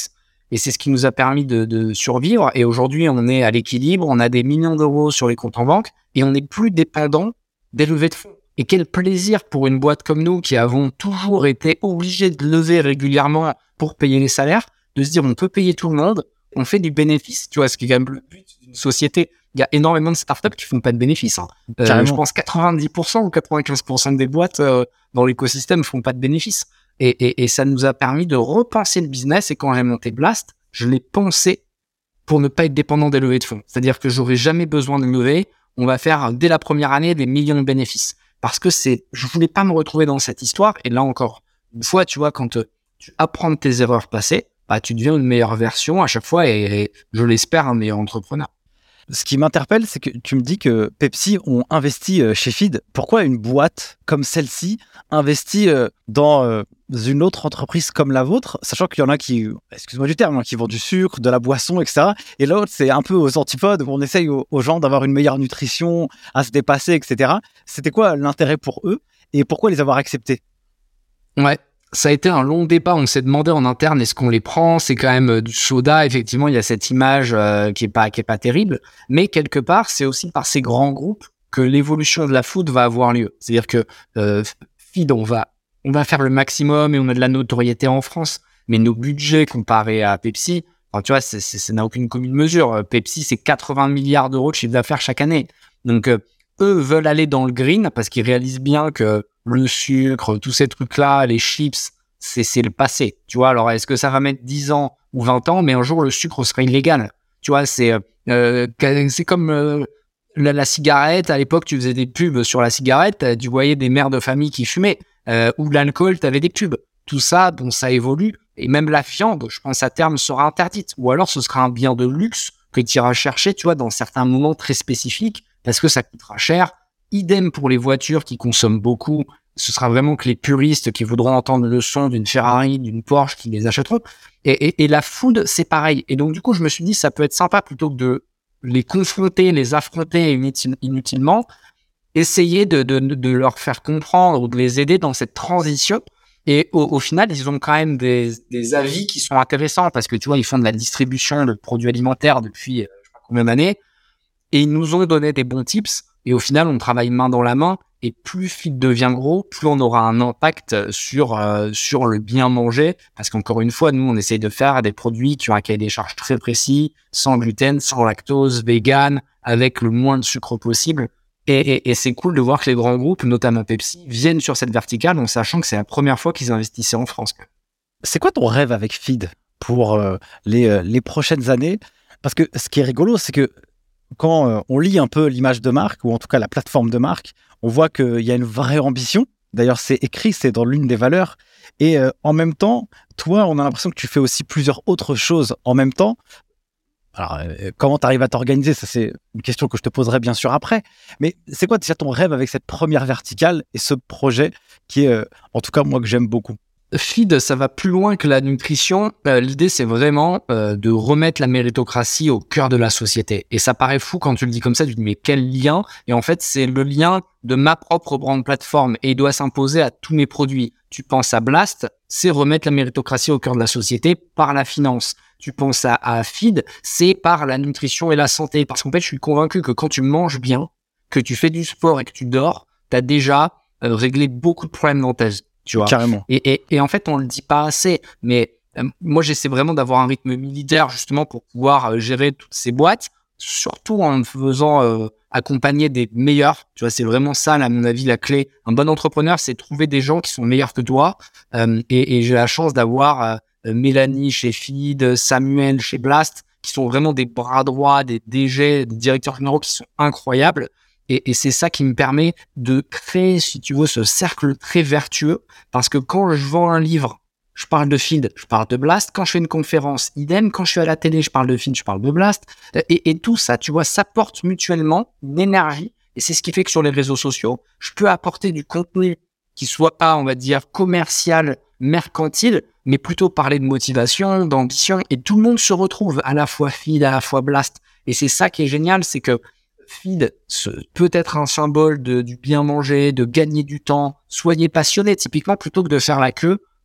S3: Et c'est ce qui nous a permis de, de survivre. Et aujourd'hui, on est à l'équilibre, on a des millions d'euros sur les comptes en banque et on n'est plus dépendant des levées de fonds. Et quel plaisir pour une boîte comme nous qui avons toujours été obligés de lever régulièrement pour payer les salaires, de se dire on peut payer tout le monde, on fait du bénéfice, tu vois, ce qui est quand même le but d'une société. Il y a énormément de startups qui font pas de bénéfices. Hein. Euh, je pense quatre-vingt-dix pour cent ou quatre-vingt-quinze pour cent des boîtes euh, dans l'écosystème font pas de bénéfices. Et, et, et ça nous a permis de repenser le business. Et quand j'ai monté Blast, je l'ai pensé pour ne pas être dépendant des levées de fonds. C'est-à-dire que j'aurais jamais besoin de lever. On va faire dès la première année des millions de bénéfices. Parce que c'est, je voulais pas me retrouver dans cette histoire. Et là encore, une fois, tu vois, quand tu apprends de tes erreurs passées, bah, tu deviens une meilleure version à chaque fois et, et je l'espère, un meilleur entrepreneur.
S2: Ce qui m'interpelle, c'est que tu me dis que Pepsi ont investi chez Feed. Pourquoi une boîte comme celle-ci investit dans une autre entreprise comme la vôtre, sachant qu'il y en a qui, excuse-moi du terme, qui vendent du sucre, de la boisson, et cetera. Et l'autre, c'est un peu aux antipodes, où on essaye aux, aux gens d'avoir une meilleure nutrition, à se dépasser, et cetera. C'était quoi l'intérêt pour eux et pourquoi les avoir acceptés?
S3: Ouais. Ça a été un long débat. On s'est demandé en interne, est-ce qu'on les prend? C'est quand même euh, du soda. Effectivement, il y a cette image euh, qui est pas qui est pas terrible. Mais quelque part, c'est aussi par ces grands groupes que l'évolution de la food va avoir lieu. C'est-à-dire que euh, Feed, on va on va faire le maximum et on a de la notoriété en France. Mais nos budgets comparés à Pepsi, enfin, tu vois, c'est, c'est, ça n'a aucune commune mesure. Pepsi, c'est quatre-vingts milliards d'euros de chiffre d'affaires chaque année. Donc euh, eux veulent aller dans le green parce qu'ils réalisent bien que le sucre, tous ces trucs-là, les chips, c'est, c'est le passé. Tu vois, alors est-ce que ça va mettre dix ans ou vingt ans, mais un jour, le sucre sera illégal. Tu vois, c'est, euh, c'est comme euh, la, la cigarette. À l'époque, tu faisais des pubs sur la cigarette, tu voyais des mères de famille qui fumaient. Euh, ou l'alcool, tu avais des pubs. Tout ça, bon, ça évolue. Et même la viande, je pense, à terme, sera interdite. Ou alors, ce sera un bien de luxe que tu iras chercher, tu vois, dans certains moments très spécifiques, parce que ça coûtera cher. Idem pour les voitures qui consomment beaucoup. Ce sera vraiment que les puristes qui voudront entendre le son d'une Ferrari, d'une Porsche, qui les achèteront. Et, et, et la food, c'est pareil. Et donc, du coup, je me suis dit, ça peut être sympa plutôt que de les confronter, les affronter inutil, inutilement, essayer de, de, de leur faire comprendre ou de les aider dans cette transition. Et au, au final, ils ont quand même des, des avis qui sont intéressants parce que, tu vois, ils font de la distribution de produits alimentaires depuis euh, je sais pas combien d'années. Et ils nous ont donné des bons tips. Et au final, on travaille main dans la main. Et plus Feed devient gros, plus on aura un impact sur euh, sur le bien manger. Parce qu'encore une fois, nous, on essaye de faire des produits qui ont un cahier des charges très précis, sans gluten, sans lactose, vegan, avec le moins de sucre possible. Et, et, et c'est cool de voir que les grands groupes, notamment Pepsi, viennent sur cette verticale en sachant que c'est la première fois qu'ils investissaient en France.
S2: C'est quoi ton rêve avec Feed pour euh, les, euh, les prochaines années? Parce que ce qui est rigolo, c'est que quand euh, on lit un peu l'image de marque, ou en tout cas la plateforme de marque, on voit qu'il y a une vraie ambition. D'ailleurs, c'est écrit, c'est dans l'une des valeurs. Et euh, en même temps, toi, on a l'impression que tu fais aussi plusieurs autres choses en même temps. Alors, euh, comment tu arrives à t'organiser? Ça, c'est une question que je te poserai bien sûr après. Mais c'est quoi déjà ton rêve avec cette première verticale et ce projet qui est, euh, en tout cas, moi, que j'aime beaucoup?
S3: Feed, ça va plus loin que la nutrition. Euh, l'idée, c'est vraiment euh, de remettre la méritocratie au cœur de la société. Et ça paraît fou quand tu le dis comme ça, tu te dis mais quel lien? Et en fait, c'est le lien de ma propre brand plateforme et il doit s'imposer à tous mes produits. Tu penses à Blast, c'est remettre la méritocratie au cœur de la société par la finance. Tu penses à, à Feed, c'est par la nutrition et la santé. Parce qu'en fait, je suis convaincu que quand tu manges bien, que tu fais du sport et que tu dors, tu as déjà euh, réglé beaucoup de problèmes dans ta vie. Tu vois.
S2: Carrément.
S3: Et, et, et en fait, on le dit pas assez, mais euh, moi, j'essaie vraiment d'avoir un rythme militaire justement pour pouvoir euh, gérer toutes ces boîtes, surtout en me faisant euh, accompagner des meilleurs. Tu vois, c'est vraiment ça, à mon avis, la clé. Un bon entrepreneur, c'est trouver des gens qui sont meilleurs que toi. Euh, et, et j'ai la chance d'avoir euh, Mélanie chez Feed, Samuel chez Blast, qui sont vraiment des bras droits, des D G, des directeurs généraux qui sont incroyables. Et, et c'est ça qui me permet de créer, si tu veux, ce cercle très vertueux. Parce que quand je vends un livre, je parle de Feed, je parle de Blast. Quand je fais une conférence, idem. Quand je suis à la télé, je parle de Feed, je parle de Blast. Et, et tout ça, tu vois, ça porte mutuellement une énergie. Et c'est ce qui fait que sur les réseaux sociaux, je peux apporter du contenu qui soit pas, on va dire, commercial, mercantile, mais plutôt parler de motivation, d'ambition. Et tout le monde se retrouve, à la fois Feed, à la fois Blast. Et c'est ça qui est génial, c'est que Feed peut être un symbole de, du bien manger, de gagner du temps. Soyez passionné, typiquement, plutôt que de faire la queue.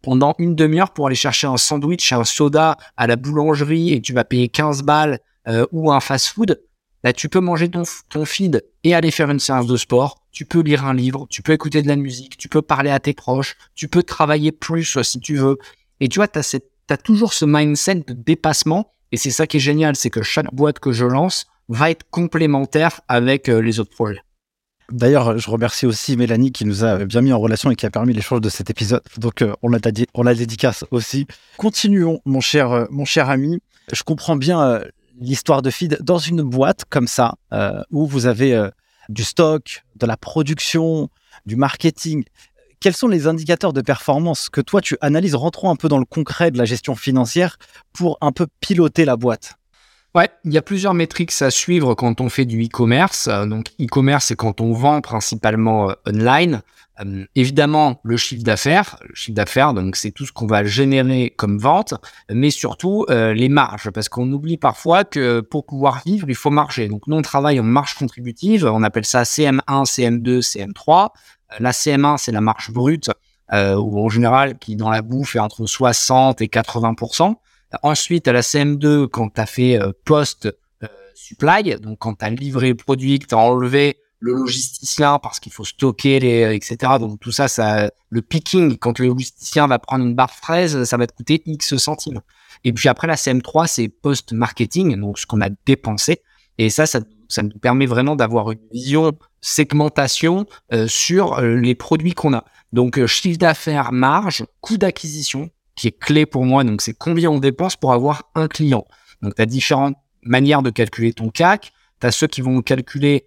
S3: pendant une demi-heure pour aller chercher un sandwich, un soda à la boulangerie et tu vas payer quinze balles euh, ou un fast-food, là, tu peux manger ton, ton feed et aller faire une séance de sport. Tu peux lire un livre, tu peux écouter de la musique, tu peux parler à tes proches, tu peux travailler plus si tu veux. Et tu vois, tu as toujours ce mindset de dépassement. Et c'est ça qui est génial, c'est que chaque boîte que je lance va être complémentaire avec euh, les autres projets.
S2: D'ailleurs, je remercie aussi Mélanie qui nous a bien mis en relation et qui a permis l'échange de cet épisode. Donc, euh, on, la dédi- on la dédicace aussi. Continuons, mon cher, euh, mon cher ami. Je comprends bien euh, l'histoire de feed dans une boîte comme ça, euh, où vous avez euh, du stock, de la production, du marketing. Quels sont les indicateurs de performance que toi, tu analyses? Rentrons un peu dans le concret de la gestion financière pour un peu piloter la boîte.
S3: Ouais, il y a plusieurs métriques à suivre quand on fait du e-commerce. Euh, donc, e-commerce, c'est quand on vend principalement euh, online. Euh, évidemment, le chiffre d'affaires. Le chiffre d'affaires, donc, c'est tout ce qu'on va générer comme vente, mais surtout euh, les marges, parce qu'on oublie parfois que pour pouvoir vivre, il faut marger. Donc, nous, on travaille en marge contributive. On appelle ça C M un, C M deux, C M trois. Euh, la C M un, c'est la marge brute, euh, ou en général, qui dans la bouffe est entre soixante et quatre-vingts pour cent. Ensuite, à la C M deux, quand tu as fait euh, post-supply, euh, donc quand tu as livré le produit, que tu as enlevé le logisticien parce qu'il faut stocker, les, et cetera. Donc tout ça, ça, le picking, quand le logisticien va prendre une barre fraise, ça va te coûter X centimes. Et puis après, la C M trois, c'est post-marketing, donc ce qu'on a dépensé. Et ça, ça, ça nous permet vraiment d'avoir une vision segmentation euh, sur euh, les produits qu'on a. Donc euh, chiffre d'affaires, marge, coût d'acquisition, qui est clé pour moi, donc c'est combien on dépense pour avoir un client. Donc, tu as différentes manières de calculer ton C A C. Tu as ceux qui vont calculer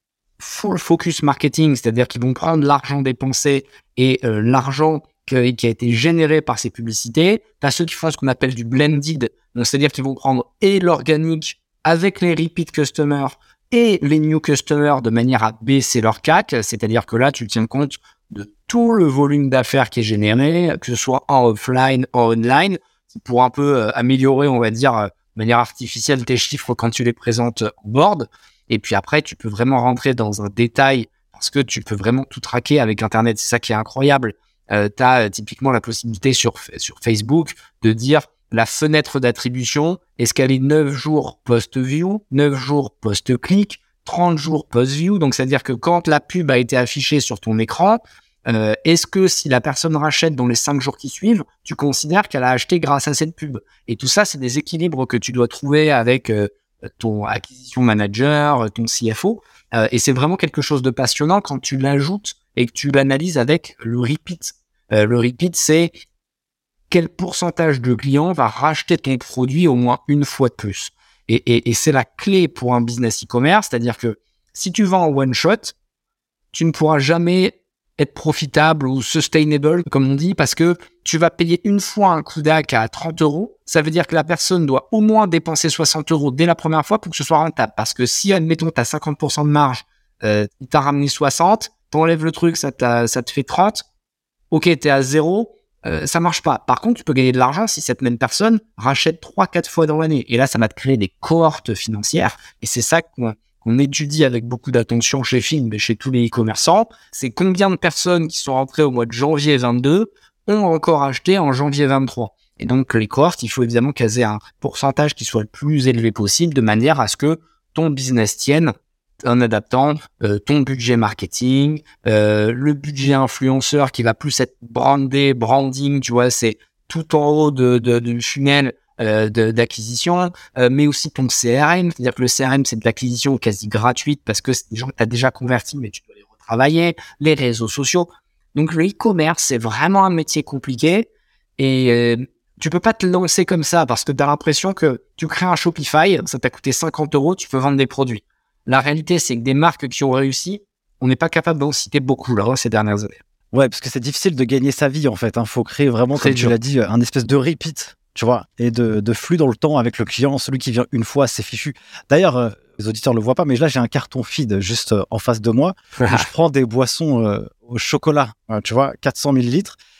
S3: full focus marketing, c'est-à-dire qu'ils vont prendre l'argent dépensé et euh, l'argent que, qui a été généré par ces publicités. Tu as ceux qui font ce qu'on appelle du blended, donc c'est-à-dire qu'ils vont prendre et l'organique avec les repeat customers et les new customers de manière à baisser leur C A C, c'est-à-dire que là, tu tiens compte de tout le volume d'affaires qui est généré, que ce soit en offline, en online, pour un peu euh, améliorer, on va dire, euh, de manière artificielle tes chiffres quand tu les présentes en board. Et puis après, tu peux vraiment rentrer dans un détail parce que tu peux vraiment tout traquer avec Internet. C'est ça qui est incroyable. Euh, tu as euh, typiquement la possibilité sur, sur Facebook de dire la fenêtre d'attribution, est-ce qu'elle est neuf jours post-view, neuf jours post-click, trente jours post-view. Donc, c'est-à-dire que quand la pub a été affichée sur ton écran, euh, est-ce que si la personne rachète dans les cinq jours qui suivent, tu considères qu'elle a acheté grâce à cette pub? Et tout ça, c'est des équilibres que tu dois trouver avec euh, ton acquisition manager, ton C F O. Euh, et c'est vraiment quelque chose de passionnant quand tu l'ajoutes et que tu l'analyses avec le repeat. Euh, le repeat, c'est quel pourcentage de clients va racheter ton produit au moins une fois de plus. Et, et, et c'est la clé pour un business e-commerce, c'est-à-dire que si tu vends en one shot, tu ne pourras jamais être profitable ou sustainable, comme on dit, parce que tu vas payer une fois un coup d'A C à trente euros. Ça veut dire que la personne doit au moins dépenser soixante euros dès la première fois pour que ce soit rentable. Parce que si, admettons, tu as cinquante pour cent de marge, euh, il t'a ramené soixante, t'enlèves le truc, ça, ça te fait trente, ok, t'es à zéro, Euh, ça marche pas. Par contre, tu peux gagner de l'argent si cette même personne rachète trois quatre fois dans l'année. Et là, ça va te créer des cohortes financières. Et c'est ça qu'on, qu'on étudie avec beaucoup d'attention chez Fin, mais chez tous les e-commerçants. C'est combien de personnes qui sont rentrées au mois de janvier vingt-deux ont encore acheté en janvier vingt-trois. Et donc, les cohortes, il faut évidemment qu'elles aient un pourcentage qui soit le plus élevé possible de manière à ce que ton business tienne en adaptant euh, ton budget marketing, euh, le budget influenceur qui va plus être brandé, branding, tu vois, c'est tout en haut de, de, du funnel euh, de, d'acquisition, euh, mais aussi ton C R M, c'est-à-dire que le C R M, c'est de l'acquisition quasi gratuite parce que c'est des gens que tu as déjà convertis, mais tu dois les retravailler, les réseaux sociaux. Donc, le e-commerce, c'est vraiment un métier compliqué et euh, tu peux pas te lancer comme ça parce que tu as l'impression que tu crées un Shopify, ça t'a coûté cinquante euros, tu peux vendre des produits. La réalité, c'est que des marques qui ont réussi, on n'est pas capable d'en citer beaucoup là, ces dernières années.
S2: Ouais, parce que c'est difficile de gagner sa vie, en fait. Il hein. faut créer vraiment, Très comme dur. Tu l'as dit, un espèce de repeat, tu vois, et de, de flux dans le temps avec le client. Celui qui vient une fois, c'est fichu. D'ailleurs, euh, les auditeurs ne le voient pas, mais là, j'ai un carton feed juste euh, en face de moi. Où je prends des boissons euh, au chocolat, euh, tu vois, quatre cents millilitres.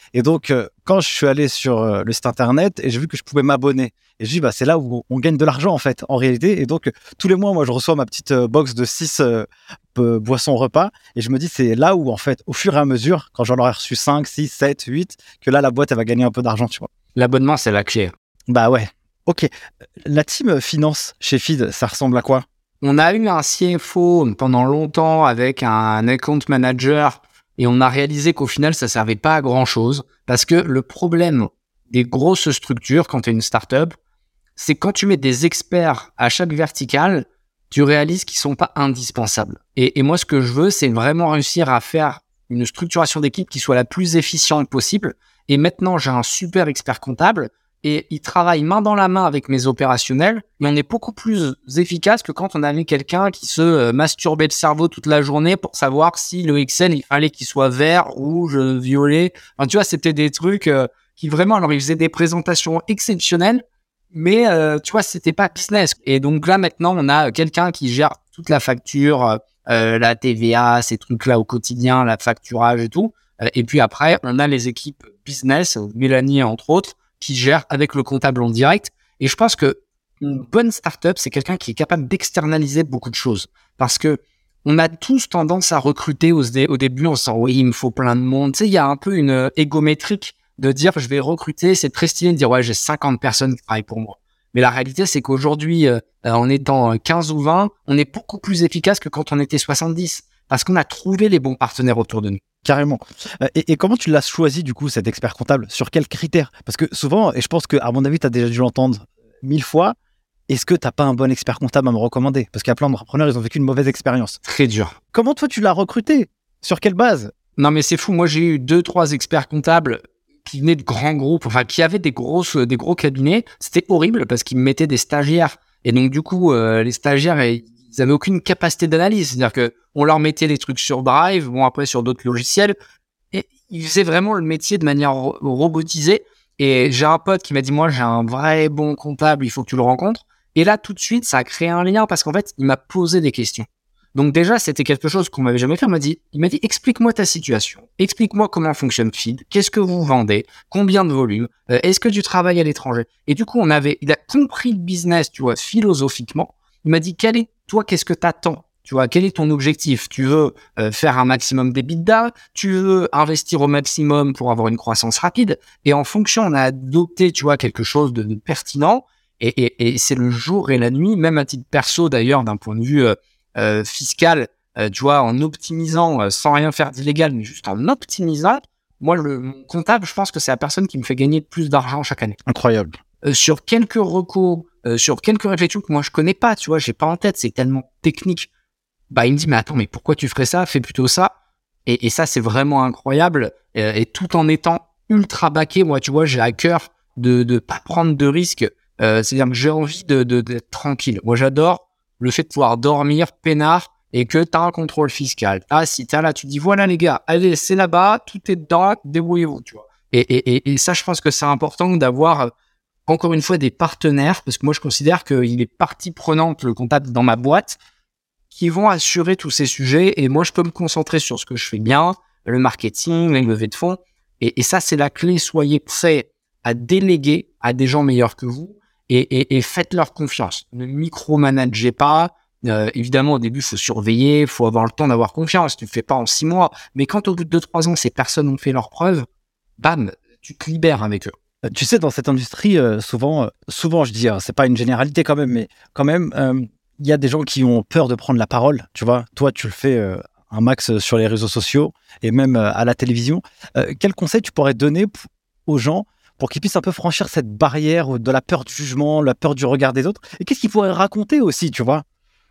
S2: Et donc, euh, quand je suis allé sur euh, le site internet et j'ai vu que je pouvais m'abonner, et je dis, bah, c'est là où on gagne de l'argent, en fait, en réalité. Et donc, euh, tous les mois, moi, je reçois ma petite euh, box de six euh, euh, boissons repas. Et je me dis, c'est là où, en fait, au fur et à mesure, quand j'en aurai reçu cinq, six, sept, huit, que là, la boîte, elle va gagner un peu d'argent, tu vois.
S3: L'abonnement, c'est la clé.
S2: Bah ouais. Ok. La team finance chez Feed, ça ressemble à quoi?
S3: On a eu un C F O pendant longtemps avec un account manager et on a réalisé qu'au final, ça servait pas à grand chose parce que le problème des grosses structures quand tu es une startup, c'est quand tu mets des experts à chaque verticale, tu réalises qu'ils sont pas indispensables. Et, et moi, ce que je veux, c'est vraiment réussir à faire une structuration d'équipe qui soit la plus efficiente possible. Et maintenant, j'ai un super expert comptable et il travaille main dans la main avec mes opérationnels, mais on est beaucoup plus efficace que quand on avait quelqu'un qui se euh, masturbait le cerveau toute la journée pour savoir si le Excel, il fallait qu'il soit vert, rouge, violet. Enfin, tu vois, c'était des trucs euh, qui vraiment, alors ils faisaient des présentations exceptionnelles, mais euh, tu vois, c'était pas business. Et donc là, maintenant, on a quelqu'un qui gère toute la facture, euh, la T V A, ces trucs-là au quotidien, la facturage et tout. Euh, et puis après, on a les équipes business, Mélanie entre autres, qui gère avec le comptable en direct. Et je pense que une bonne startup, c'est quelqu'un qui est capable d'externaliser beaucoup de choses. Parce que on a tous tendance à recruter au, au début en se disant, oui, il me faut plein de monde. Tu sais, il y a un peu une égométrique de dire, je vais recruter. C'est très stylé de dire, ouais, j'ai cinquante personnes qui travaillent pour moi. Mais la réalité, c'est qu'aujourd'hui, euh, en étant quinze ou vingt, on est beaucoup plus efficace que quand on était soixante-dix. Parce qu'on a trouvé les bons partenaires autour de nous.
S2: Carrément. Et, et comment tu l'as choisi, du coup, cet expert comptable? Sur quels critères? Parce que souvent, et je pense qu'à mon avis, tu as déjà dû l'entendre mille fois, est-ce que tu n'as pas un bon expert comptable à me recommander? Parce qu'il y a plein d'entrepreneurs, ils ont vécu une mauvaise expérience.
S3: Très dur.
S2: Comment toi, tu l'as recruté? Sur quelle base?
S3: Non, mais c'est fou. Moi, j'ai eu deux, trois experts comptables qui venaient de grands groupes, enfin, qui avaient des, grosses, des gros cabinets. C'était horrible parce qu'ils me mettaient des stagiaires. Et donc, du coup, euh, les stagiaires, ils n'avaient aucune capacité d'analyse. C'est-à-dire que on leur mettait des trucs sur Drive, bon, après sur d'autres logiciels. Et ils faisaient vraiment le métier de manière ro- robotisée. Et j'ai un pote qui m'a dit, moi, j'ai un vrai bon comptable, il faut que tu le rencontres. Et là, tout de suite, ça a créé un lien parce qu'en fait, il m'a posé des questions. Donc déjà, c'était quelque chose qu'on m'avait jamais fait. Il m'a dit, il m'a dit, explique-moi ta situation. Explique-moi comment fonctionne Feed. Qu'est-ce que vous vendez? Combien de volume? Euh, est-ce que tu travailles à l'étranger? Et du coup, on avait, il a compris le business, tu vois, philosophiquement. Il m'a dit, quel est, toi, qu'est-ce que t'attends? Tu vois, quel est ton objectif? Tu veux euh, faire un maximum d'EBITDA? Tu veux investir au maximum pour avoir une croissance rapide? Et en fonction, on a adopté, tu vois, quelque chose de, de pertinent. Et, et, et c'est le jour et la nuit, même à titre perso d'ailleurs, d'un point de vue euh, euh, fiscal, euh, tu vois, en optimisant, euh, sans rien faire d'illégal, mais juste en optimisant. Moi, le mon comptable, je pense que c'est la personne qui me fait gagner le plus d'argent chaque année.
S2: Incroyable.
S3: Euh, sur quelques recos, euh, sur quelques réflexions que moi je connais pas, tu vois, j'ai pas en tête, c'est tellement technique. Bah, il me dit, mais attends, mais pourquoi tu ferais ça? Fais plutôt ça. Et, et ça, c'est vraiment incroyable. Euh, et tout en étant ultra baqué, moi, tu vois, j'ai à cœur de de pas prendre de risques. Euh, c'est-à-dire que j'ai envie de, de d'être tranquille. Moi, j'adore le fait de pouvoir dormir peinard et que tu as un contrôle fiscal. Ah, si t'as là, tu dis, voilà les gars, allez, c'est là-bas, tout est dedans, débrouillez-vous, tu vois. Et, et, et, et ça, je pense que c'est important d'avoir, encore une fois, des partenaires, parce que moi, je considère qu'il est partie prenante, le comptable, dans ma boîte, qui vont assurer tous ces sujets. Et moi, je peux me concentrer sur ce que je fais bien, le marketing, les levées de fonds. Et, et ça, c'est la clé. Soyez prêts à déléguer à des gens meilleurs que vous et, et, et faites-leur confiance. Ne micromanagez pas. Euh, évidemment, au début, il faut surveiller, il faut avoir le temps d'avoir confiance. Tu ne le fais pas en six mois. Mais quand au bout de deux, trois ans, ces personnes ont fait leurs preuves, bam, tu te libères avec eux.
S2: Tu sais, dans cette industrie, euh, souvent, euh, souvent, je dis, hein, c'est pas une généralité quand même, mais quand même, euh, il y a des gens qui ont peur de prendre la parole. Tu vois, toi, tu le fais euh, un max sur les réseaux sociaux et même euh, à la télévision. Euh, quel conseil tu pourrais donner p- aux gens pour qu'ils puissent un peu franchir cette barrière de la peur du jugement, la peur du regard des autres? Et qu'est-ce qu'ils pourraient raconter aussi, tu vois?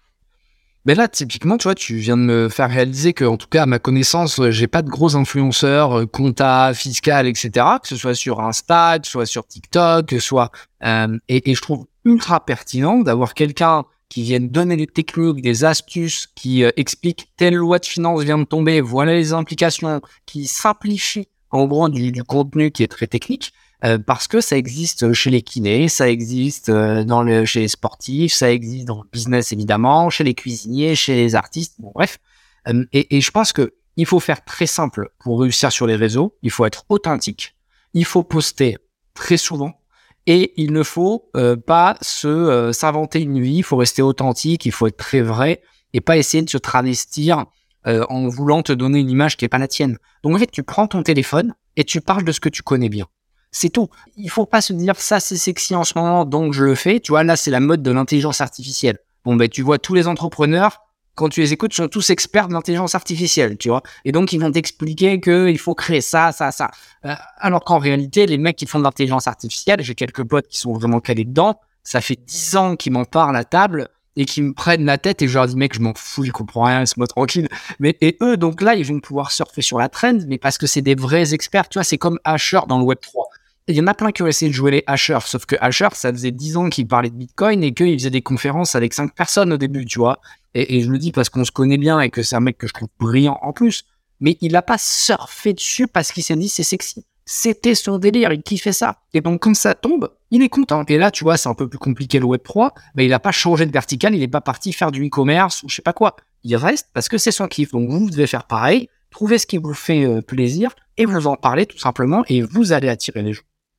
S3: Mais là, typiquement, tu vois, tu viens de me faire réaliser que, en tout cas, à ma connaissance, j'ai pas de gros influenceurs, euh, compta, fiscal, et cetera, que ce soit sur Insta, que ce soit sur TikTok, que ce soit, euh, et, et je trouve ultra pertinent d'avoir quelqu'un qui vienne donner des techniques, des astuces, qui euh, explique telle loi de finances vient de tomber, voilà les implications, qui simplifie, en gros, du, du contenu qui est très technique. Euh, parce que ça existe chez les kinés, ça existe euh, dans le, chez les sportifs, ça existe dans le business évidemment, chez les cuisiniers, chez les artistes, bon bref. Euh, et, et je pense que il faut faire très simple pour réussir sur les réseaux. Il faut être authentique. Il faut poster très souvent. Et il ne faut euh, pas se euh, s'inventer une vie. Il faut rester authentique. Il faut être très vrai et pas essayer de se travestir euh, en voulant te donner une image qui est pas la tienne. Donc en fait, tu prends ton téléphone et tu parles de ce que tu connais bien. C'est tout. Il faut pas se dire ça c'est sexy en ce moment donc je le fais. Tu vois, là c'est la mode de l'intelligence artificielle. Bon ben tu vois tous les entrepreneurs quand tu les écoutes sont tous experts de l'intelligence artificielle, tu vois. Et donc ils vont t'expliquer que il faut créer ça, ça, ça. Euh, alors qu'en réalité les mecs qui font de l'intelligence artificielle, j'ai quelques potes qui sont vraiment calés dedans. Ça fait dix ans qu'ils m'en parlent à table et qui me prennent la tête et je leur dis mec je m'en fous, je comprends rien, laisse-moi tranquille. Mais et eux donc là ils vont pouvoir surfer sur la trend, mais parce que c'est des vrais experts, tu vois. C'est comme Asher dans le web trois. Il y en a plein qui ont essayé de jouer les hashers, sauf que Asher, ça faisait dix ans qu'il parlait de Bitcoin et qu'il faisait des conférences avec cinq personnes au début, tu vois. Et, et je le dis parce qu'on se connaît bien et que c'est un mec que je trouve brillant en plus. Mais il n'a pas surfé dessus parce qu'il s'est dit c'est sexy. C'était son délire, il kiffait ça. Et donc quand ça tombe, il est content. Et là, tu vois, c'est un peu plus compliqué le web trois. Mais il n'a pas changé de vertical, il n'est pas parti faire du e-commerce ou je sais pas quoi. Il reste parce que c'est son kiff. Donc vous, vous devez faire pareil, trouver ce qui vous fait euh, plaisir et vous en parler tout simplement et vous allez attirer les gens.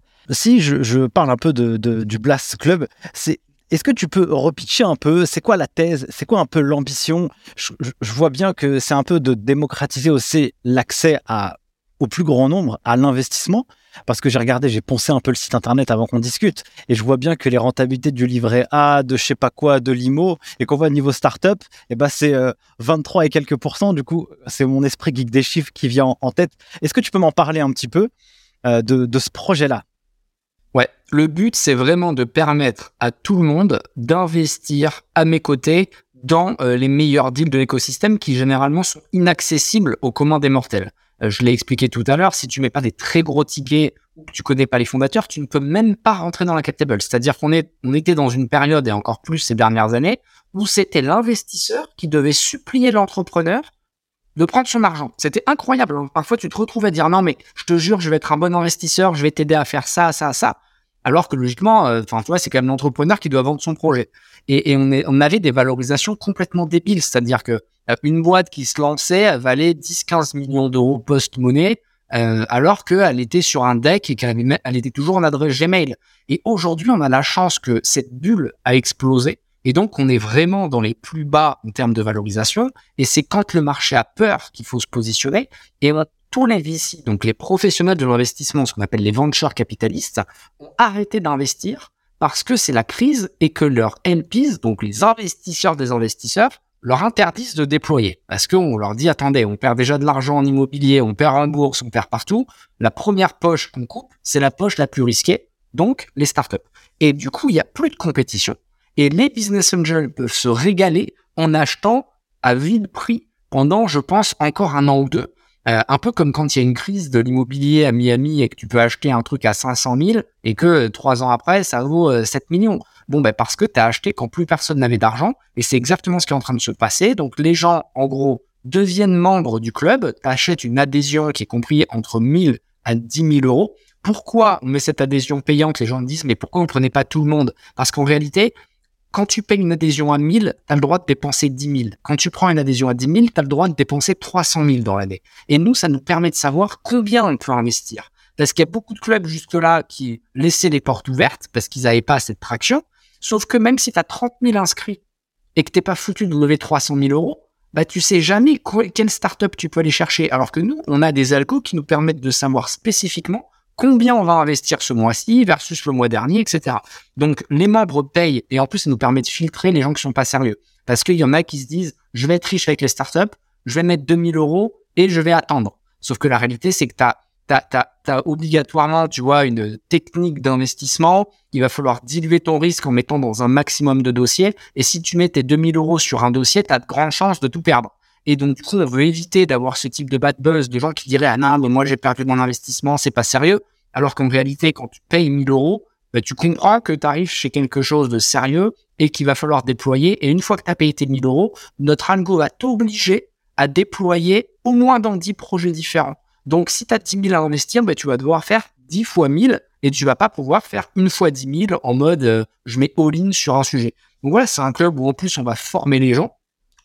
S2: Si je, je parle un peu de, de, du Blast Club, c'est, est-ce que tu peux repitcher un peu, c'est quoi la thèse, c'est quoi un peu l'ambition? je, je, je vois bien que c'est un peu de démocratiser aussi l'accès à, au plus grand nombre, à l'investissement, parce que j'ai regardé, j'ai poncé un peu le site internet avant qu'on discute, et je vois bien que les rentabilités du livret A, de je sais pas quoi, de l'I M O, et qu'on voit niveau start-up, eh ben c'est euh, vingt-trois et quelques pourcents, du coup, c'est mon esprit geek des chiffres qui vient en, en tête. Est-ce que tu peux m'en parler un petit peu euh, de, de ce projet-là?
S3: Ouais, le but, c'est vraiment de permettre à tout le monde d'investir à mes côtés dans euh, les meilleurs deals de l'écosystème qui, généralement, sont inaccessibles aux communs des mortels. Euh, je l'ai expliqué tout à l'heure, si tu mets pas des très gros tickets ou que tu connais pas les fondateurs, tu ne peux même pas rentrer dans la cap table. C'est-à-dire qu'on est, on était dans une période, et encore plus ces dernières années, où c'était l'investisseur qui devait supplier l'entrepreneur de prendre son argent. C'était incroyable. Parfois, tu te retrouves à dire, non, mais je te jure, je vais être un bon investisseur, je vais t'aider à faire ça, ça, ça. Alors que logiquement, enfin, euh, tu vois, c'est quand même l'entrepreneur qui doit vendre son projet. Et, et on, est, on avait des valorisations complètement débiles. C'est-à-dire que euh, une boîte qui se lançait valait dix à quinze millions d'euros post-monnaie, euh, alors qu'elle était sur un deck et qu'elle avait, elle était toujours en adresse Gmail. Et aujourd'hui, on a la chance que cette bulle a explosé. Et donc, on est vraiment dans les plus bas en termes de valorisation. Et c'est quand le marché a peur qu'il faut se positionner. Et on, tous les V C, donc les professionnels de l'investissement, ce qu'on appelle les venture capitalistes, ont arrêté d'investir parce que c'est la crise et que leurs L Ps, donc les investisseurs des investisseurs, leur interdisent de déployer. Parce qu'on leur dit, attendez, on perd déjà de l'argent en immobilier, on perd en bourse, on perd partout. La première poche qu'on coupe, c'est la poche la plus risquée, donc les startups. Et du coup, il n'y a plus de compétition. Et les business angels peuvent se régaler en achetant à vil prix pendant, je pense, encore un an ou deux. Euh, un peu comme quand il y a une crise de l'immobilier à Miami et que tu peux acheter un truc à cinq cent mille et que euh, trois ans après, ça vaut euh, sept millions. Bon, ben parce que tu as acheté quand plus personne n'avait d'argent et c'est exactement ce qui est en train de se passer. Donc, les gens, en gros, deviennent membres du club, tu achètes une adhésion qui est comprise entre mille à dix mille euros. Pourquoi on met cette adhésion payante? Les gens me disent, mais pourquoi on ne prenait pas tout le monde? Parce qu'en réalité, quand tu payes une adhésion à mille, tu as le droit de dépenser dix mille. Quand tu prends une adhésion à dix mille, tu as le droit de dépenser trois cent mille dans l'année. Et nous, ça nous permet de savoir combien on peut investir. Parce qu'il y a beaucoup de clubs jusque-là qui laissaient les portes ouvertes parce qu'ils n'avaient pas cette traction. Sauf que même si tu as trente mille inscrits et que tu n'es pas foutu de lever trois cent mille euros, bah, tu sais jamais quelle startup tu peux aller chercher. Alors que nous, on a des algos qui nous permettent de savoir spécifiquement combien on va investir ce mois-ci versus le mois dernier, et cetera. Donc, les membres payent et en plus, ça nous permet de filtrer les gens qui sont pas sérieux. Parce qu'il y en a qui se disent, je vais être riche avec les startups, je vais mettre deux mille euros et je vais attendre. Sauf que la réalité, c'est que t'as, t'as, t'as, t'as obligatoirement, tu vois, une technique d'investissement. Il va falloir diluer ton risque en mettant dans un maximum de dossiers. Et si tu mets tes deux mille euros sur un dossier, t'as de grandes chances de tout perdre. Et donc, du coup, on veut éviter d'avoir ce type de bad buzz de gens qui diraient « Ah non, mais moi, j'ai perdu mon investissement, c'est pas sérieux. » Alors qu'en réalité, quand tu payes mille euros, bah, tu comprends que tu arrives chez quelque chose de sérieux et qu'il va falloir déployer. Et une fois que tu as payé tes mille euros, notre algo va t'obliger à déployer au moins dans dix projets différents. Donc, si tu as dix mille à investir, bah, tu vas devoir faire dix fois mille et tu vas pas pouvoir faire une fois dix mille en mode euh, « je mets all-in sur un sujet ». Donc voilà, c'est un club où en plus, on va former les gens.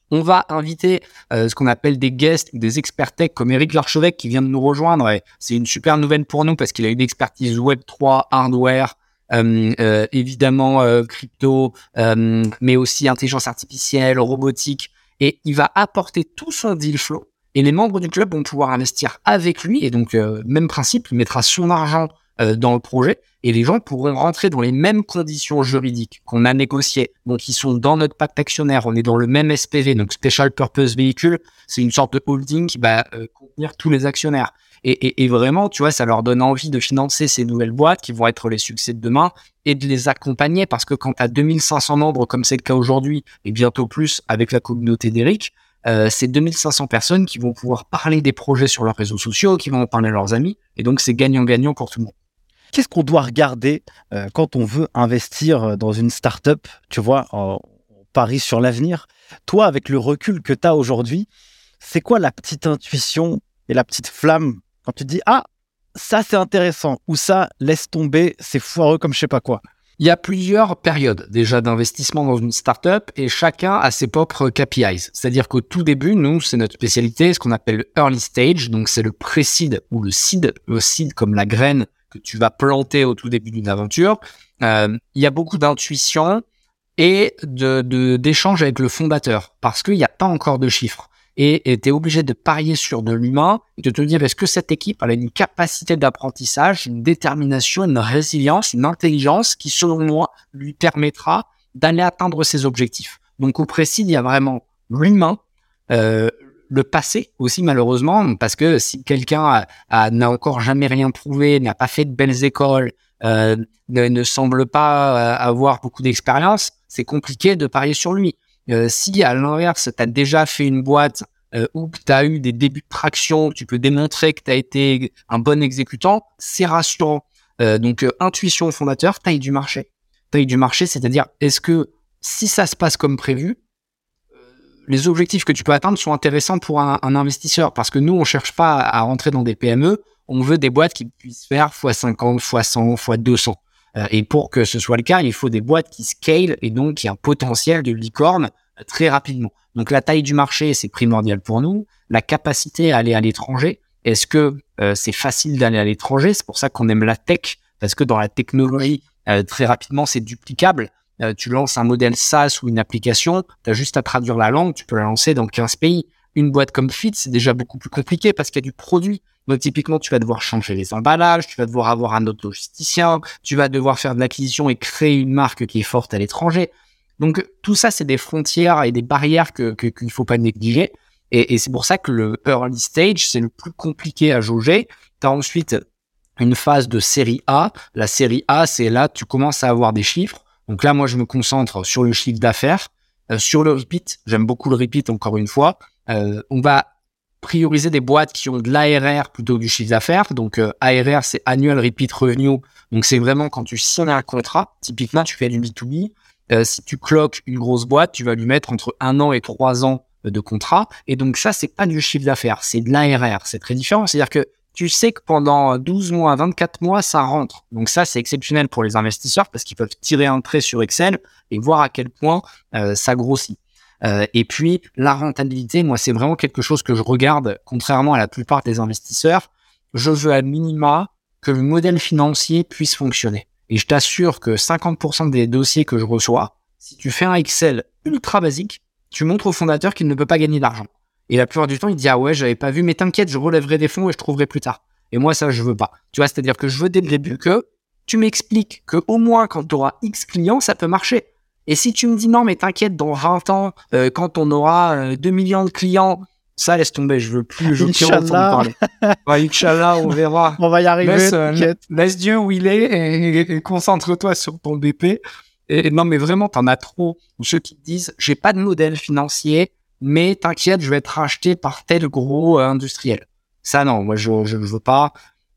S3: On va inviter euh, ce qu'on appelle des guests, des experts tech comme Eric Larchevêque qui vient de nous rejoindre. Et c'est une super nouvelle pour nous parce qu'il a une expertise web trois, hardware, euh, euh, évidemment euh, crypto, euh, mais aussi intelligence artificielle, robotique. Et il va apporter tout son deal flow. Et les membres du club vont pouvoir investir avec lui. Et donc, euh, même principe, il mettra son argent euh, dans le projet. Et les gens pourront rentrer dans les mêmes conditions juridiques qu'on a négociées. Donc, ils sont dans notre pacte actionnaire. On est dans le même S P V, donc Special Purpose Vehicle. C'est une sorte de holding qui va euh, contenir tous les actionnaires. Et, et, et vraiment, tu vois, ça leur donne envie de financer ces nouvelles boîtes qui vont être les succès de demain et de les accompagner. Parce que quand tu as deux mille cinq cents membres, comme c'est le cas aujourd'hui, et bientôt plus avec la communauté d'Eric, Euh, c'est deux mille cinq cents personnes qui vont pouvoir parler des projets sur leurs réseaux sociaux, qui vont en parler à leurs amis. Et donc, c'est gagnant-gagnant pour tout le monde.
S2: Qu'est-ce qu'on doit regarder euh, quand on veut investir dans une start-up, tu vois, on parie sur l'avenir. Toi, avec le recul que tu as aujourd'hui, c'est quoi la petite intuition et la petite flamme quand tu te dis « Ah, ça c'est intéressant » ou « Ça, laisse tomber, c'est foireux comme je sais pas quoi ».
S3: Il y a plusieurs périodes déjà d'investissement dans une startup et chacun a ses propres K P Is. C'est-à-dire qu'au tout début, nous, c'est notre spécialité, ce qu'on appelle le early stage. Donc, c'est le pré-seed ou le seed, le seed comme la graine que tu vas planter au tout début d'une aventure. Euh, il y a beaucoup d'intuition et de, de, d'échanges avec le fondateur parce qu'il n'y a pas encore de chiffres. Et tu es obligé de parier sur de l'humain et de te dire est-ce que cette équipe elle a une capacité d'apprentissage, une détermination, une résilience, une intelligence qui, selon moi, lui permettra d'aller atteindre ses objectifs. Donc, au précis, il y a vraiment l'humain, euh, le passé aussi, malheureusement, parce que si quelqu'un a, a, n'a encore jamais rien prouvé, n'a pas fait de belles écoles, euh, ne, ne semble pas avoir beaucoup d'expérience, c'est compliqué de parier sur lui. Euh, si à l'inverse, tu as déjà fait une boîte euh, où tu as eu des débuts de traction, tu peux démontrer que tu as été un bon exécutant, c'est rassurant. Euh, donc, euh, intuition fondateur, taille du marché. Taille du marché, c'est-à-dire, est-ce que si ça se passe comme prévu, euh, les objectifs que tu peux atteindre sont intéressants pour un, un investisseur? Parce que nous, on cherche pas à, à rentrer dans des P M E, on veut des boîtes qui puissent faire fois cinquante, fois cent, fois deux cents. Euh, et pour que ce soit le cas, il faut des boîtes qui scale et donc qui ont un potentiel de licorne euh, très rapidement. Donc la taille du marché, c'est primordial pour nous. La capacité à aller à l'étranger, est-ce que euh, c'est facile d'aller à l'étranger? C'est pour ça qu'on aime la tech, parce que dans la technologie, euh, très rapidement, c'est duplicable. Euh, tu lances un modèle SaaS ou une application, tu as juste à traduire la langue, tu peux la lancer dans quinze pays. Une boîte comme Fit, c'est déjà beaucoup plus compliqué parce qu'il y a du produit. Donc, typiquement, tu vas devoir changer les emballages, tu vas devoir avoir un autre logisticien, tu vas devoir faire de l'acquisition et créer une marque qui est forte à l'étranger. Donc, tout ça, c'est des frontières et des barrières que, que, qu'il ne faut pas négliger. Et, et c'est pour ça que le early stage, c'est le plus compliqué à jauger. Tu as ensuite une phase de série A. La série A, c'est là, tu commences à avoir des chiffres. Donc là, moi, je me concentre sur le chiffre d'affaires, euh, sur le repeat. J'aime beaucoup le repeat, encore une fois. Euh, on va prioriser des boîtes qui ont de l'A R R plutôt que du chiffre d'affaires. Donc, euh, A R R, c'est Annual Repeat Revenue. Donc, c'est vraiment quand tu signes un contrat. Typiquement, tu fais du B deux B. Euh, si tu cloques une grosse boîte, tu vas lui mettre entre un an et trois ans de contrat. Et donc, ça, c'est pas du chiffre d'affaires, c'est de l'A R R. C'est très différent. C'est-à-dire que tu sais que pendant douze mois, vingt-quatre mois, ça rentre. Donc, ça, c'est exceptionnel pour les investisseurs parce qu'ils peuvent tirer un trait sur Excel et voir à quel point euh, ça grossit. Euh, et puis, la rentabilité, moi, c'est vraiment quelque chose que je regarde, contrairement à la plupart des investisseurs. Je veux à minima que le modèle financier puisse fonctionner. Et je t'assure que cinquante pour cent des dossiers que je reçois, si tu fais un Excel ultra basique, tu montres au fondateur qu'il ne peut pas gagner d'argent. Et la plupart du temps, il dit « Ah ouais, j'avais pas vu, mais t'inquiète, je relèverai des fonds et je trouverai plus tard. » Et moi, ça, je veux pas. Tu vois, c'est-à-dire que je veux dès le début que tu m'expliques que au moins quand tu auras X clients, ça peut marcher. Et si tu me dis non, mais t'inquiète, dans vingt ans, euh, quand on aura euh, deux millions de clients, ça laisse tomber, je veux plus, je veux plus entendre parler. Ouais, Inch'Allah, on verra.
S2: On va y arriver,
S3: laisse, euh, laisse Dieu où il est et, et, et concentre-toi sur ton B P. Et, et non, mais vraiment, t'en as trop. Ceux qui te disent, j'ai pas de modèle financier, mais t'inquiète, je vais être racheté par tel gros euh, industriel. Ça, non, moi, je, je, je veux pas.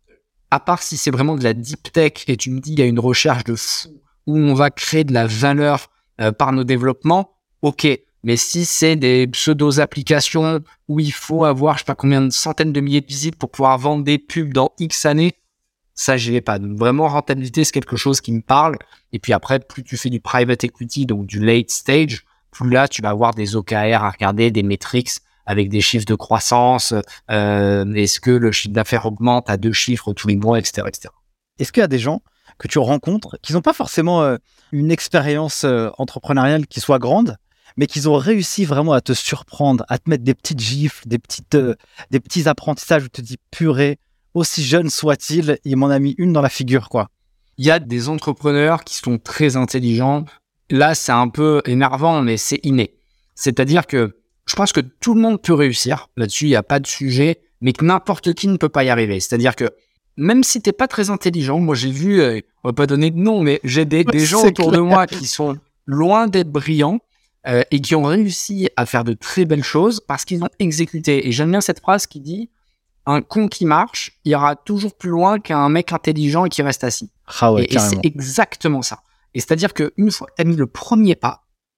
S3: À part si c'est vraiment de la deep tech et tu me dis, il y a une recherche de fou où on va créer de la valeur Euh, par nos développements, ok. Mais si c'est des pseudo-applications où il faut avoir, je sais pas combien de centaines de milliers de visites pour pouvoir vendre des pubs dans X années, ça, j'y vais pas. Donc, vraiment, rentabilité, c'est quelque chose qui me parle. Et puis après, plus tu fais du private equity, donc du late stage, plus là, tu vas avoir des O K R à regarder, des metrics avec des chiffres de croissance. Euh, est-ce que le chiffre d'affaires augmente à deux chiffres tous les mois, et cetera, et cetera.
S2: Est-ce qu'il y a des gens que tu rencontres qui n'ont pas forcément euh, une expérience euh, entrepreneuriale qui soit grande, mais qu'ils ont réussi vraiment à te surprendre, à te mettre des petites gifles, des, petites, euh, des petits apprentissages où tu te dis purée, aussi jeune soit-il, il m'en a mis une dans la figure, quoi.
S3: Il y a des entrepreneurs qui sont très intelligents. Là, c'est un peu énervant, mais c'est inné. C'est-à-dire que je pense que tout le monde peut réussir. Là-dessus, il n'y a pas de sujet, mais que n'importe qui ne peut pas y arriver. C'est-à-dire que même si tu n'es pas très intelligent, moi j'ai vu, euh, on va pas donner de nom, mais j'ai des, des gens autour clair. de moi qui sont loin d'être brillants euh, et qui ont réussi à faire de très belles choses parce qu'ils ont exécuté. Et j'aime bien cette phrase qui dit « Un con qui marche ira toujours plus loin qu'un mec intelligent et qui reste assis.
S2: Ah ouais, »
S3: Et, et c'est exactement ça. Et c'est-à-dire qu'une fois que tu as mis le premier pas,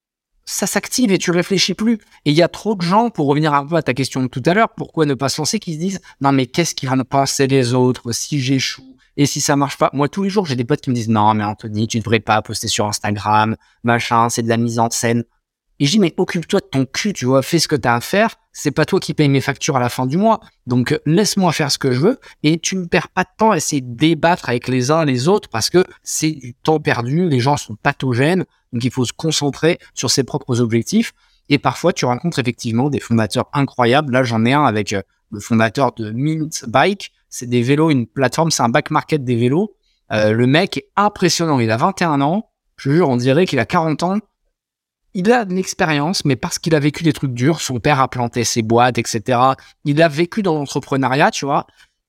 S3: ça s'active et tu réfléchis plus. Et il y a trop de gens, pour revenir un peu à ta question de tout à l'heure, pourquoi ne pas se lancer, qui se disent « Non, mais qu'est-ce qui va penser les autres si j'échoue et si ça marche pas ?» Moi, tous les jours, j'ai des potes qui me disent « Non, mais Anthony, tu devrais pas poster sur Instagram, machin, c'est de la mise en scène. » Et je dis « Mais occupe-toi de ton cul, tu vois, fais ce que tu as à faire. C'est pas toi qui paye mes factures à la fin du mois. Donc, laisse-moi faire ce que je veux et tu ne perds pas de temps à essayer de débattre avec les uns les autres parce que c'est du temps perdu. Les gens sont pathogènes. Donc, il faut se concentrer sur ses propres objectifs. Et parfois, tu rencontres effectivement des fondateurs incroyables. Là, j'en ai un avec euh, le fondateur de Mint Bike. C'est des vélos, une plateforme, c'est un back market des vélos. Euh, le mec est impressionnant. Il a vingt et un ans. Je jure, on dirait qu'il a quarante ans. Il a de l'expérience, mais parce qu'il a vécu des trucs durs, son père a planté ses boîtes, et cetera. Il a vécu dans l'entrepreneuriat, tu vois.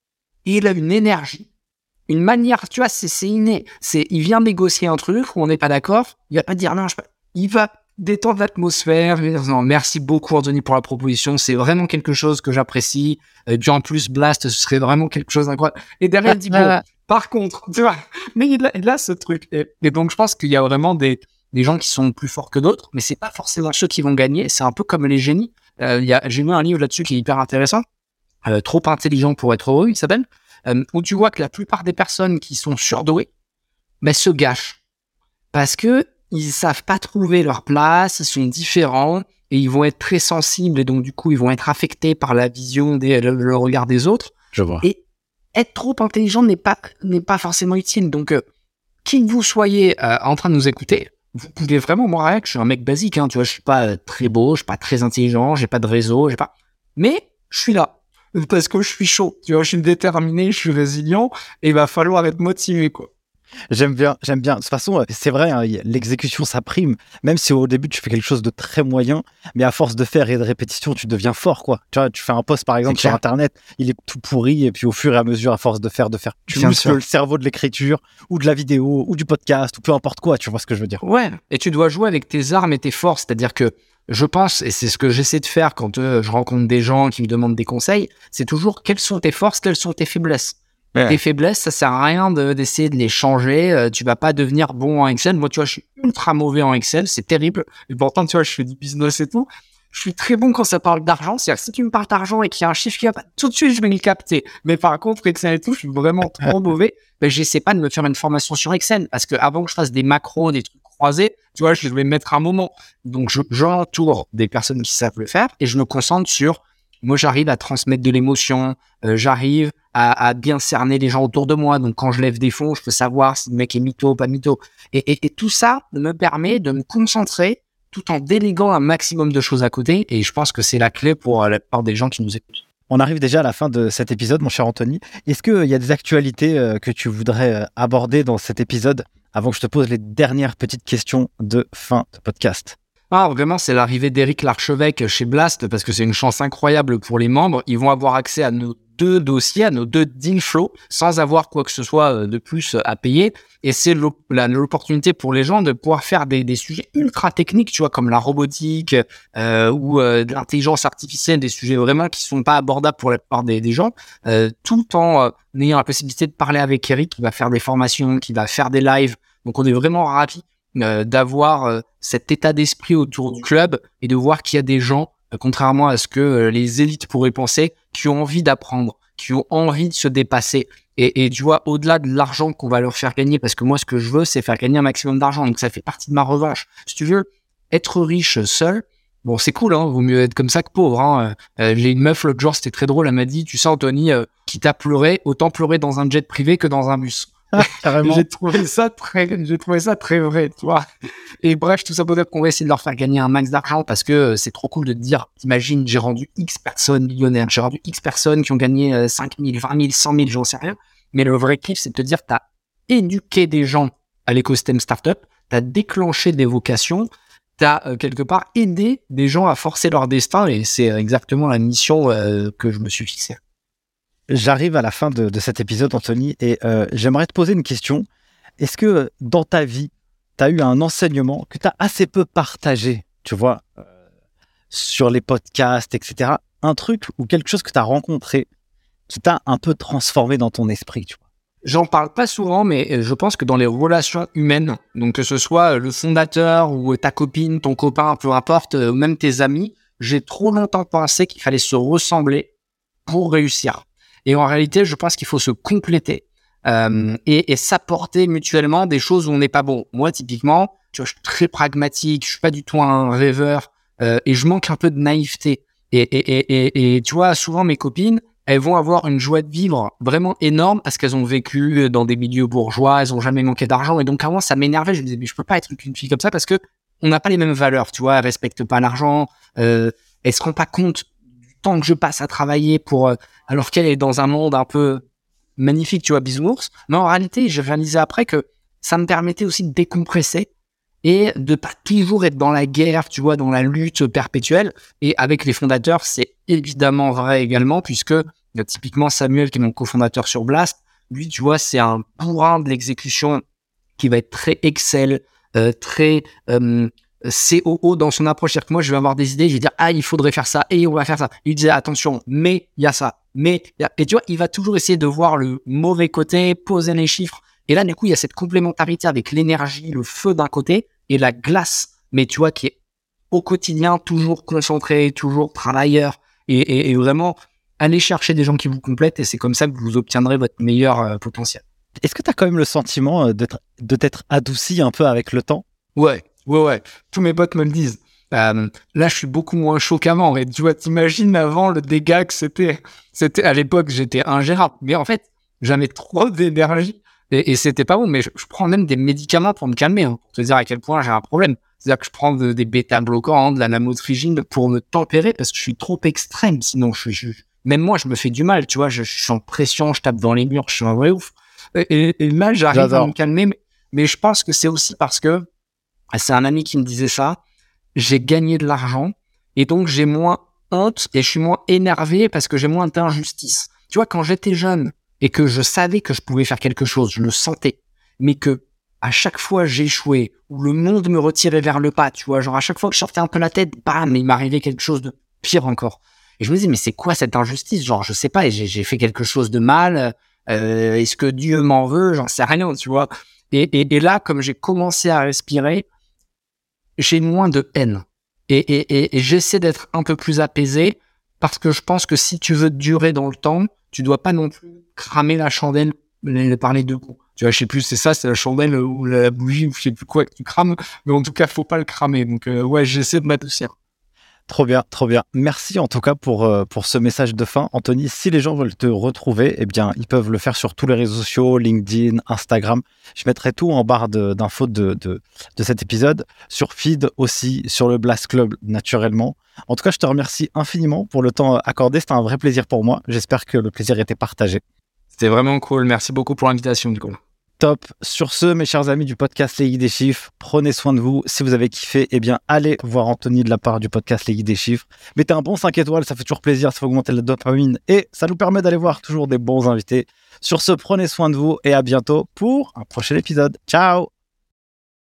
S3: Et il a une énergie, une manière, tu vois, c'est, c'est inné. C'est, il vient négocier un truc où on n'est pas d'accord. Il va pas dire non, je peux. Il va détendre l'atmosphère. Il va dire non, merci beaucoup Anthony pour la proposition. C'est vraiment quelque chose que j'apprécie. Et puis en plus, Blast, ce serait vraiment quelque chose d'incroyable. Et derrière, il dit bon, par contre, tu vois, mais il a, il a ce truc. Et, et donc, je pense qu'il y a vraiment des des gens qui sont plus forts que d'autres, mais c'est pas forcément ceux qui vont gagner. C'est un peu comme les génies. Euh, y a, j'ai lu un livre là-dessus qui est hyper intéressant. Euh, Trop intelligent pour être heureux, il s'appelle. Euh, où tu vois que la plupart des personnes qui sont surdouées, ben, se gâchent. Parce que ils savent pas trouver leur place, ils sont différents et ils vont être très sensibles et donc du coup, ils vont être affectés par la vision des, le, le regard des autres.
S2: Je vois.
S3: Et être trop intelligent n'est pas, n'est pas forcément utile. Donc, euh, qui que vous soyez euh, en train de nous écouter, vous pouvez vraiment, moi, je suis un mec basique, hein, tu vois, je suis pas euh, très beau, je suis pas très intelligent, j'ai pas de réseau, j'ai pas, mais je suis là parce que je suis chaud, tu vois, je suis déterminé, je suis résilient et il va falloir être motivé, quoi.
S2: J'aime bien, j'aime bien. De toute façon, c'est vrai, hein, l'exécution, ça prime. Même si au début, tu fais quelque chose de très moyen, mais à force de faire et de répétition, tu deviens fort, quoi. Tu vois, tu fais un post, par exemple, sur Internet, il est tout pourri, et puis au fur et à mesure, à force de faire, de faire, tu
S3: Bien
S2: muscles
S3: sûr.
S2: le cerveau de l'écriture, ou de la vidéo, ou du podcast, ou peu importe quoi, tu vois ce que je veux dire.
S3: Ouais, et tu dois jouer avec tes armes et tes forces, c'est-à-dire que je pense, et c'est ce que j'essaie de faire quand euh, je rencontre des gens qui me demandent des conseils, c'est toujours quelles sont tes forces, quelles sont tes faiblesses. Ouais. Tes faiblesses, ça sert à rien de, d'essayer de les changer. Euh, tu vas pas devenir bon en Excel. Moi, tu vois, je suis ultra mauvais en Excel. C'est terrible. Et pourtant, tu vois, je fais du business et tout. Je suis très bon quand ça parle d'argent. C'est-à-dire que si tu me parles d'argent et qu'il y a un chiffre qui va pas, tout de suite, je vais le capter. Mais par contre, Excel et tout, je suis vraiment trop mauvais. Ben, j'essaie pas de me faire une formation sur Excel parce que avant que je fasse des macros, des trucs croisés, tu vois, je vais mettre un moment. Donc, je, j'entoure des personnes qui savent le faire et je me concentre sur, moi, j'arrive à transmettre de l'émotion. Euh, j'arrive à, à bien cerner les gens autour de moi. Donc, quand je lève des fonds, je peux savoir si le mec est mytho ou pas mytho. Et, et, et tout ça me permet de me concentrer tout en déléguant un maximum de choses à côté. Et je pense que c'est la clé pour la plupart des gens qui nous écoutent.
S2: On arrive déjà à la fin de cet épisode, mon cher Anthony. Est-ce qu'il y a des actualités euh, que tu voudrais euh, aborder dans cet épisode avant que je te pose les dernières petites questions de fin de podcast?
S3: Ah, vraiment, c'est l'arrivée d'Éric Larchevêque chez Blast parce que c'est une chance incroyable pour les membres. Ils vont avoir accès à nos deux dossiers, à nos deux deal flow sans avoir quoi que ce soit de plus à payer. Et c'est l'op- la, l'opportunité pour les gens de pouvoir faire des, des sujets ultra techniques, tu vois, comme la robotique euh, ou euh, de l'intelligence artificielle, des sujets vraiment qui sont pas abordables pour la plupart des, des gens, euh, tout en euh, ayant la possibilité de parler avec Eric qui va faire des formations, qui va faire des lives. Donc, on est vraiment ravis Euh, d'avoir euh, cet état d'esprit autour du club et de voir qu'il y a des gens, euh, contrairement à ce que euh, les élites pourraient penser, qui ont envie d'apprendre, qui ont envie de se dépasser. Et, et tu vois, au-delà de l'argent qu'on va leur faire gagner, parce que moi, ce que je veux, c'est faire gagner un maximum d'argent. Donc, ça fait partie de ma revanche. Si tu veux, être riche seul, bon, c'est cool, hein, vaut mieux être comme ça que pauvre. Hein. Euh, j'ai une meuf l'autre jour, c'était très drôle, elle m'a dit, tu sais Anthony, euh, quitte à pleurer, autant pleurer dans un jet privé que dans un bus.
S2: Ah, carrément.
S3: j'ai trouvé ça très, j'ai trouvé ça très vrai, tu vois. Et bref, tout ça pour dire qu'on va essayer de leur faire gagner un max d'argent parce que euh, c'est trop cool de te dire, t'imagines, j'ai rendu X personnes millionnaires, j'ai rendu X personnes qui ont gagné euh, cinq mille, vingt mille, cent mille, j'en sais rien. Mais le vrai kiff, c'est de te dire, t'as éduqué des gens à l'écosystème startup, t'as déclenché des vocations, t'as euh, quelque part aidé des gens à forcer leur destin et c'est exactement la mission euh, que je me suis fixée.
S2: J'arrive à la fin de, de cet épisode, Anthony, et euh, j'aimerais te poser une question. Est-ce que dans ta vie, tu as eu un enseignement que tu as assez peu partagé, tu vois, euh, sur les podcasts, et cetera. Un truc ou quelque chose que tu as rencontré qui t'a un peu transformé dans ton esprit, tu vois?
S3: J'en parle pas souvent, mais je pense que dans les relations humaines, donc que ce soit le fondateur ou ta copine, ton copain, peu importe, ou même tes amis, j'ai trop longtemps pensé qu'il fallait se ressembler pour réussir. Et en réalité, je pense qu'il faut se compléter euh, et, et s'apporter mutuellement des choses où on n'est pas bon. Moi, typiquement, tu vois, je suis très pragmatique, je suis pas du tout un rêveur euh, et je manque un peu de naïveté. Et, et, et, et, et tu vois, souvent mes copines, elles vont avoir une joie de vivre vraiment énorme parce qu'elles ont vécu dans des milieux bourgeois, elles ont jamais manqué d'argent. Et donc, avant, ça m'énervait. Je me disais, mais je peux pas être une fille comme ça parce que on n'a pas les mêmes valeurs, tu vois. Elles respectent pas l'argent, euh, elles se rendent pas compte que je passe à travailler pour, euh, alors qu'elle est dans un monde un peu magnifique, tu vois, bisounours. Mais en réalité, j'ai réalisé après que ça me permettait aussi de décompresser et de pas toujours être dans la guerre, tu vois, dans la lutte perpétuelle. Et avec les fondateurs, c'est évidemment vrai également, puisque euh, typiquement Samuel, qui est mon cofondateur sur Blast, lui, tu vois, c'est un bourrin de l'exécution qui va être très Excel, euh, très... Euh, C O O dans son approche, c'est-à-dire que moi je vais avoir des idées, je vais dire ah il faudrait faire ça et on va faire ça. Il disait attention, mais il y a ça, mais y a... et tu vois il va toujours essayer de voir le mauvais côté, poser les chiffres. Et là du coup il y a cette complémentarité avec l'énergie, le feu d'un côté et la glace, mais tu vois qui est au quotidien toujours concentré, toujours travailleur et, et, et vraiment aller chercher des gens qui vous complètent et c'est comme ça que vous obtiendrez votre meilleur euh, potentiel.
S2: Est-ce que tu as quand même le sentiment d'être, de t'être adouci un peu avec le temps?
S3: Ouais. Ouais, ouais, tous mes potes me le disent. Euh, là, je suis beaucoup moins chaud qu'avant. Et tu vois, t'imagines avant le dégât que c'était. C'était à l'époque, j'étais ingérable. Mais en fait, j'avais trop d'énergie et, et c'était pas bon. Mais je, je prends même des médicaments pour me calmer, hein, pour te dire à quel point j'ai un problème. C'est-à-dire que je prends de, des bêta-bloquants, hein, de la lamotrigine pour me tempérer parce que je suis trop extrême. Sinon, je, je, même moi, je me fais du mal. Tu vois, je, je suis en pression, je tape dans les murs, je suis un vrai ouf. Et, et, et là, j'arrive J'adore. à me calmer. Mais, mais je pense que c'est aussi parce que c'est un ami qui me disait ça. J'ai gagné de l'argent et donc j'ai moins honte et je suis moins énervé parce que j'ai moins d'injustice. Tu vois, quand j'étais jeune et que je savais que je pouvais faire quelque chose, je le sentais, mais que à chaque fois j'échouais ou le monde me retirait vers le pas, tu vois, genre à chaque fois que je sortais un peu la tête, bam, il m'arrivait quelque chose de pire encore. Et je me disais, mais c'est quoi cette injustice? Genre, je sais pas, j'ai, j'ai fait quelque chose de mal. Euh, est-ce que Dieu m'en veut? J'en sais rien, tu vois. Et, et, et là, comme j'ai commencé à respirer, j'ai moins de haine et, et, et, et j'essaie d'être un peu plus apaisé parce que je pense que si tu veux durer dans le temps, tu dois pas non plus cramer la chandelle par les deux coups. Tu vois, je sais plus, c'est ça, c'est la chandelle ou la bougie ou je sais plus quoi que tu crames, mais en tout cas, faut pas le cramer. Donc euh, ouais, j'essaie de m'adoucir.
S2: Trop bien, trop bien. Merci en tout cas pour, euh, pour ce message de fin. Anthony, si les gens veulent te retrouver, eh bien, ils peuvent le faire sur tous les réseaux sociaux, LinkedIn, Instagram. Je mettrai tout en barre de, d'infos de, de, de cet épisode, sur Feed aussi, sur le Blast Club naturellement. En tout cas, je te remercie infiniment pour le temps accordé. C'était un vrai plaisir pour moi. J'espère que le plaisir était partagé.
S3: C'était vraiment cool. Merci beaucoup pour l'invitation, du coup.
S2: Top. Sur ce, mes chers amis du podcast Les Guides des Chiffres, prenez soin de vous. Si vous avez kiffé, eh bien, allez voir Anthony de la part du podcast Les Guides des Chiffres. Mettez un bon cinq étoiles, ça fait toujours plaisir, ça fait augmenter la dopamine et ça nous permet d'aller voir toujours des bons invités. Sur ce, prenez soin de vous et à bientôt pour un prochain épisode. Ciao!